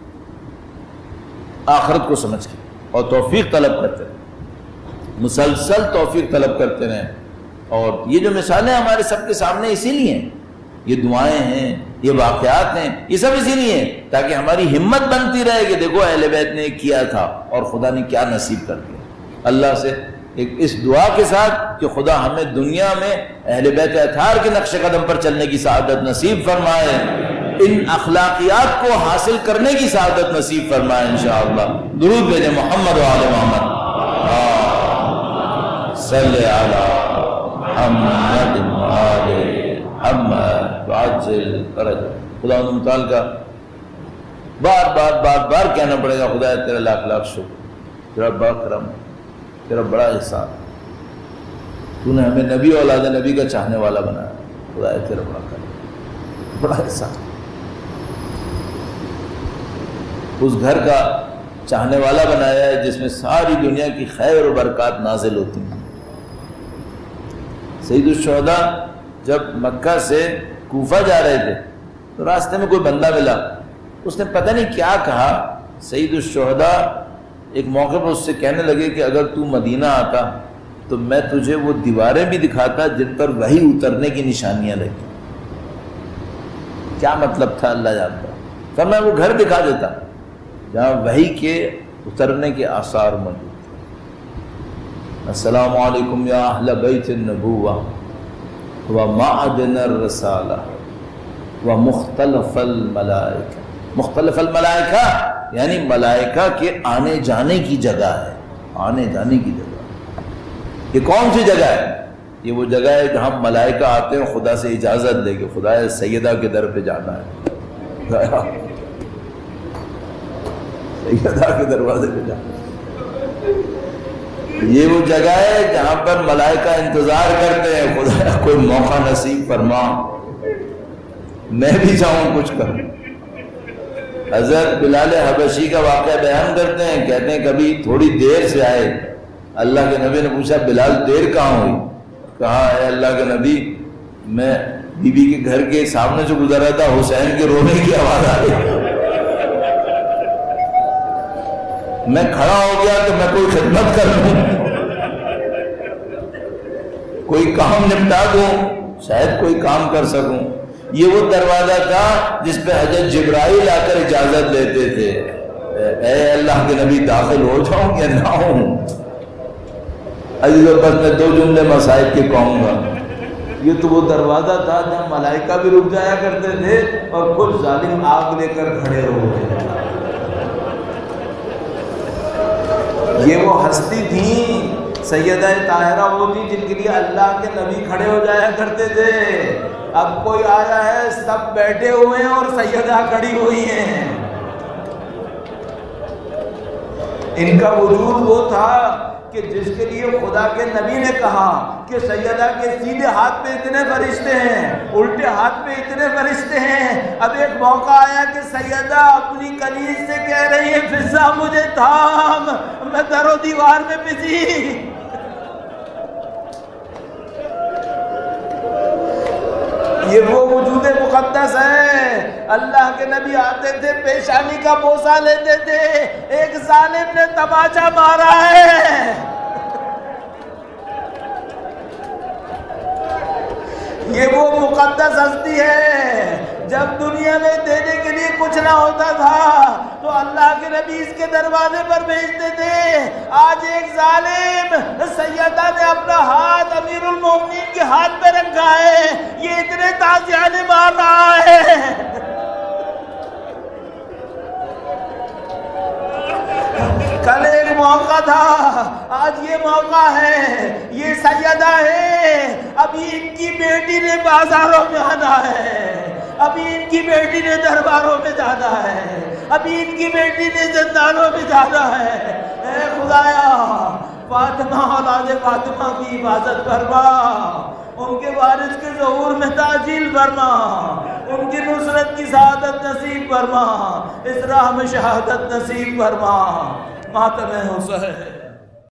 آخرت کو سمجھ کے، اور توفیق طلب کرتے رہیں، مسلسل توفیق طلب کرتے رہیں۔ اور یہ جو مثالیں ہمارے سب کے سامنے اسی لیے ہیں، یہ دعائیں ہیں، یہ واقعات ہیں، یہ سب اسی لیے ہیں تاکہ ہماری ہمت بنتی رہے کہ دیکھو اہل بیت نے کیا تھا اور خدا نے کیا نصیب کر دیا۔ اللہ سے ایک اس دعا کے ساتھ کہ خدا ہمیں دنیا میں اہل بیت اطہار کے نقش قدم پر چلنے کی سعادت نصیب فرمائے، ان اخلاقیات کو حاصل کرنے کی سعادت نصیب فرمائے انشاءاللہ۔ درود بھیجیں محمد و آل محمد صلی علی محمد و آل محمد وعجل فرج۔ خدا متعال کا بار بار بار بار کہنا پڑے گا، خدا تیرا لاکھ لاکھ شکر، تیرا بڑا کرم، تیرا بڑا احسان، تو نے ہمیں نبی اولاد نبی کا چاہنے والا بنایا، خدا تیرا بڑا کرم، بڑا احسان، اس گھر کا چاہنے والا بنایا ہے جس میں ساری دنیا کی خیر و برکات نازل ہوتی ہیں۔ سید الشہداء جب مکہ سے کوفہ جا رہے تھے تو راستے میں کوئی بندہ ملا، اس نے پتہ نہیں کیا کہا، سید الشہداء ایک موقع پر اس سے کہنے لگے کہ اگر تو مدینہ آتا تو میں تجھے وہ دیواریں بھی دکھاتا جن پر وحی اترنے کی نشانیاں لگی۔ کیا مطلب تھا اللہ جانتا، تو میں وہ گھر دکھا دیتا جہاں وحی کے اترنے کے آثار موجود تھے۔ السلام علیکم یا اہل بیت النبوہ و معدن الرسالہ و مختلف الملائکہ۔ مختلف الملائکہ یعنی ملائکہ کے آنے جانے کی جگہ ہے، آنے جانے کی جگہ۔ یہ کون سی جگہ ہے؟ یہ وہ جگہ ہے جہاں ملائکہ آتے ہیں خدا سے اجازت لے کے، خدا سیدہ کے در پہ جانا ہے، سیدہ کے دروازے پہ جانا ہے۔ یہ وہ جگہ ہے جہاں پر ملائکہ انتظار کرتے ہیں، خدا کوئی موقع نصیب فرما، میں بھی چاہوں کچھ کروں۔ حضرت بلال حبشی کا واقعہ بیان کرتے ہیں، کہتے ہیں کبھی تھوڑی دیر سے آئے، اللہ کے نبی نے پوچھا بلال دیر کہاں ہوئی؟ کہا اے اللہ کے نبی میں بی بی کے گھر کے سامنے سے گزر رہا تھا، حسین کے رونے کی آواز آ رہی، میں کھڑا ہو گیا تو میں کوئی خدمت کر لوں، کوئی کام نپٹا دوں، شاید کوئی کام کر سکوں۔ یہ وہ دروازہ تھا جس پہ حضرت جبرائیل آ کر اجازت لیتے تھے، اے اللہ کے نبی داخل ہو جاؤں یا نہ ہوں؟ عزیزو بس میں دو جملے مسائل کے کہوں گا۔ یہ تو وہ دروازہ تھا جہاں ملائکہ بھی رک جایا کرتے تھے اور کچھ ظالم آگ لے کر کھڑے ہو گئے۔ یہ وہ ہستی تھی سیدہ طاہرہ، وہ تھی جن کے لیے اللہ کے نبی کھڑے ہو جایا کرتے تھے۔ اب کوئی آیا ہے، سب بیٹھے ہوئے ہیں اور سیدہ کھڑی ہوئی ہیں۔ ان کا وجود وہ تھا کہ جس کے لیے خدا کے نبی نے کہا کہ سیدہ کے سیدھے ہاتھ پہ اتنے فرشتے ہیں، الٹے ہاتھ پہ اتنے فرشتے ہیں۔ اب ایک موقع آیا کہ سیدہ اپنی کنیز سے کہہ رہی ہے فضا مجھے تھام، میں در و دیوار میں پھنسی۔ یہ وہ وجود مقدس ہے۔ اللہ کے نبی آتے تھے، پیشانی کا بوسہ لیتے تھے، ایک ظالم نے تماچا مارا ہے۔ یہ وہ مقدس ہستی ہے۔ جب دنیا میں دینے کے لیے کچھ نہ ہوتا تھا تو اللہ کے نبی اس کے دروازے پر بھیجتے تھے۔ آج ایک ظالم سیدہ نے اپنا ہاتھ امیر المومنین کے ہاتھ پہ رکھا ہے، یہ اتنے تازیانے مار رہا ہے۔ کل ایک موقع تھا، آج یہ موقع ہے، یہ سیدہ ہے۔ ابھی ان کی بیٹی نے بازاروں میں آنا ہے، ابھی ان کی بیٹی نے درباروں میں جانا ہے، ابھی ان کی بیٹی نے زندانوں میں جانا ہے۔ اے خدایا فاطمہ اولاد فاطمہ کی حفاظت فرما، ان کے وارث کے ظہور میں تعجیل فرما، ان کی نصرت کی سعادت نصیب فرما، اس راہ میں شہادت نصیب فرما۔ ماتم حسین۔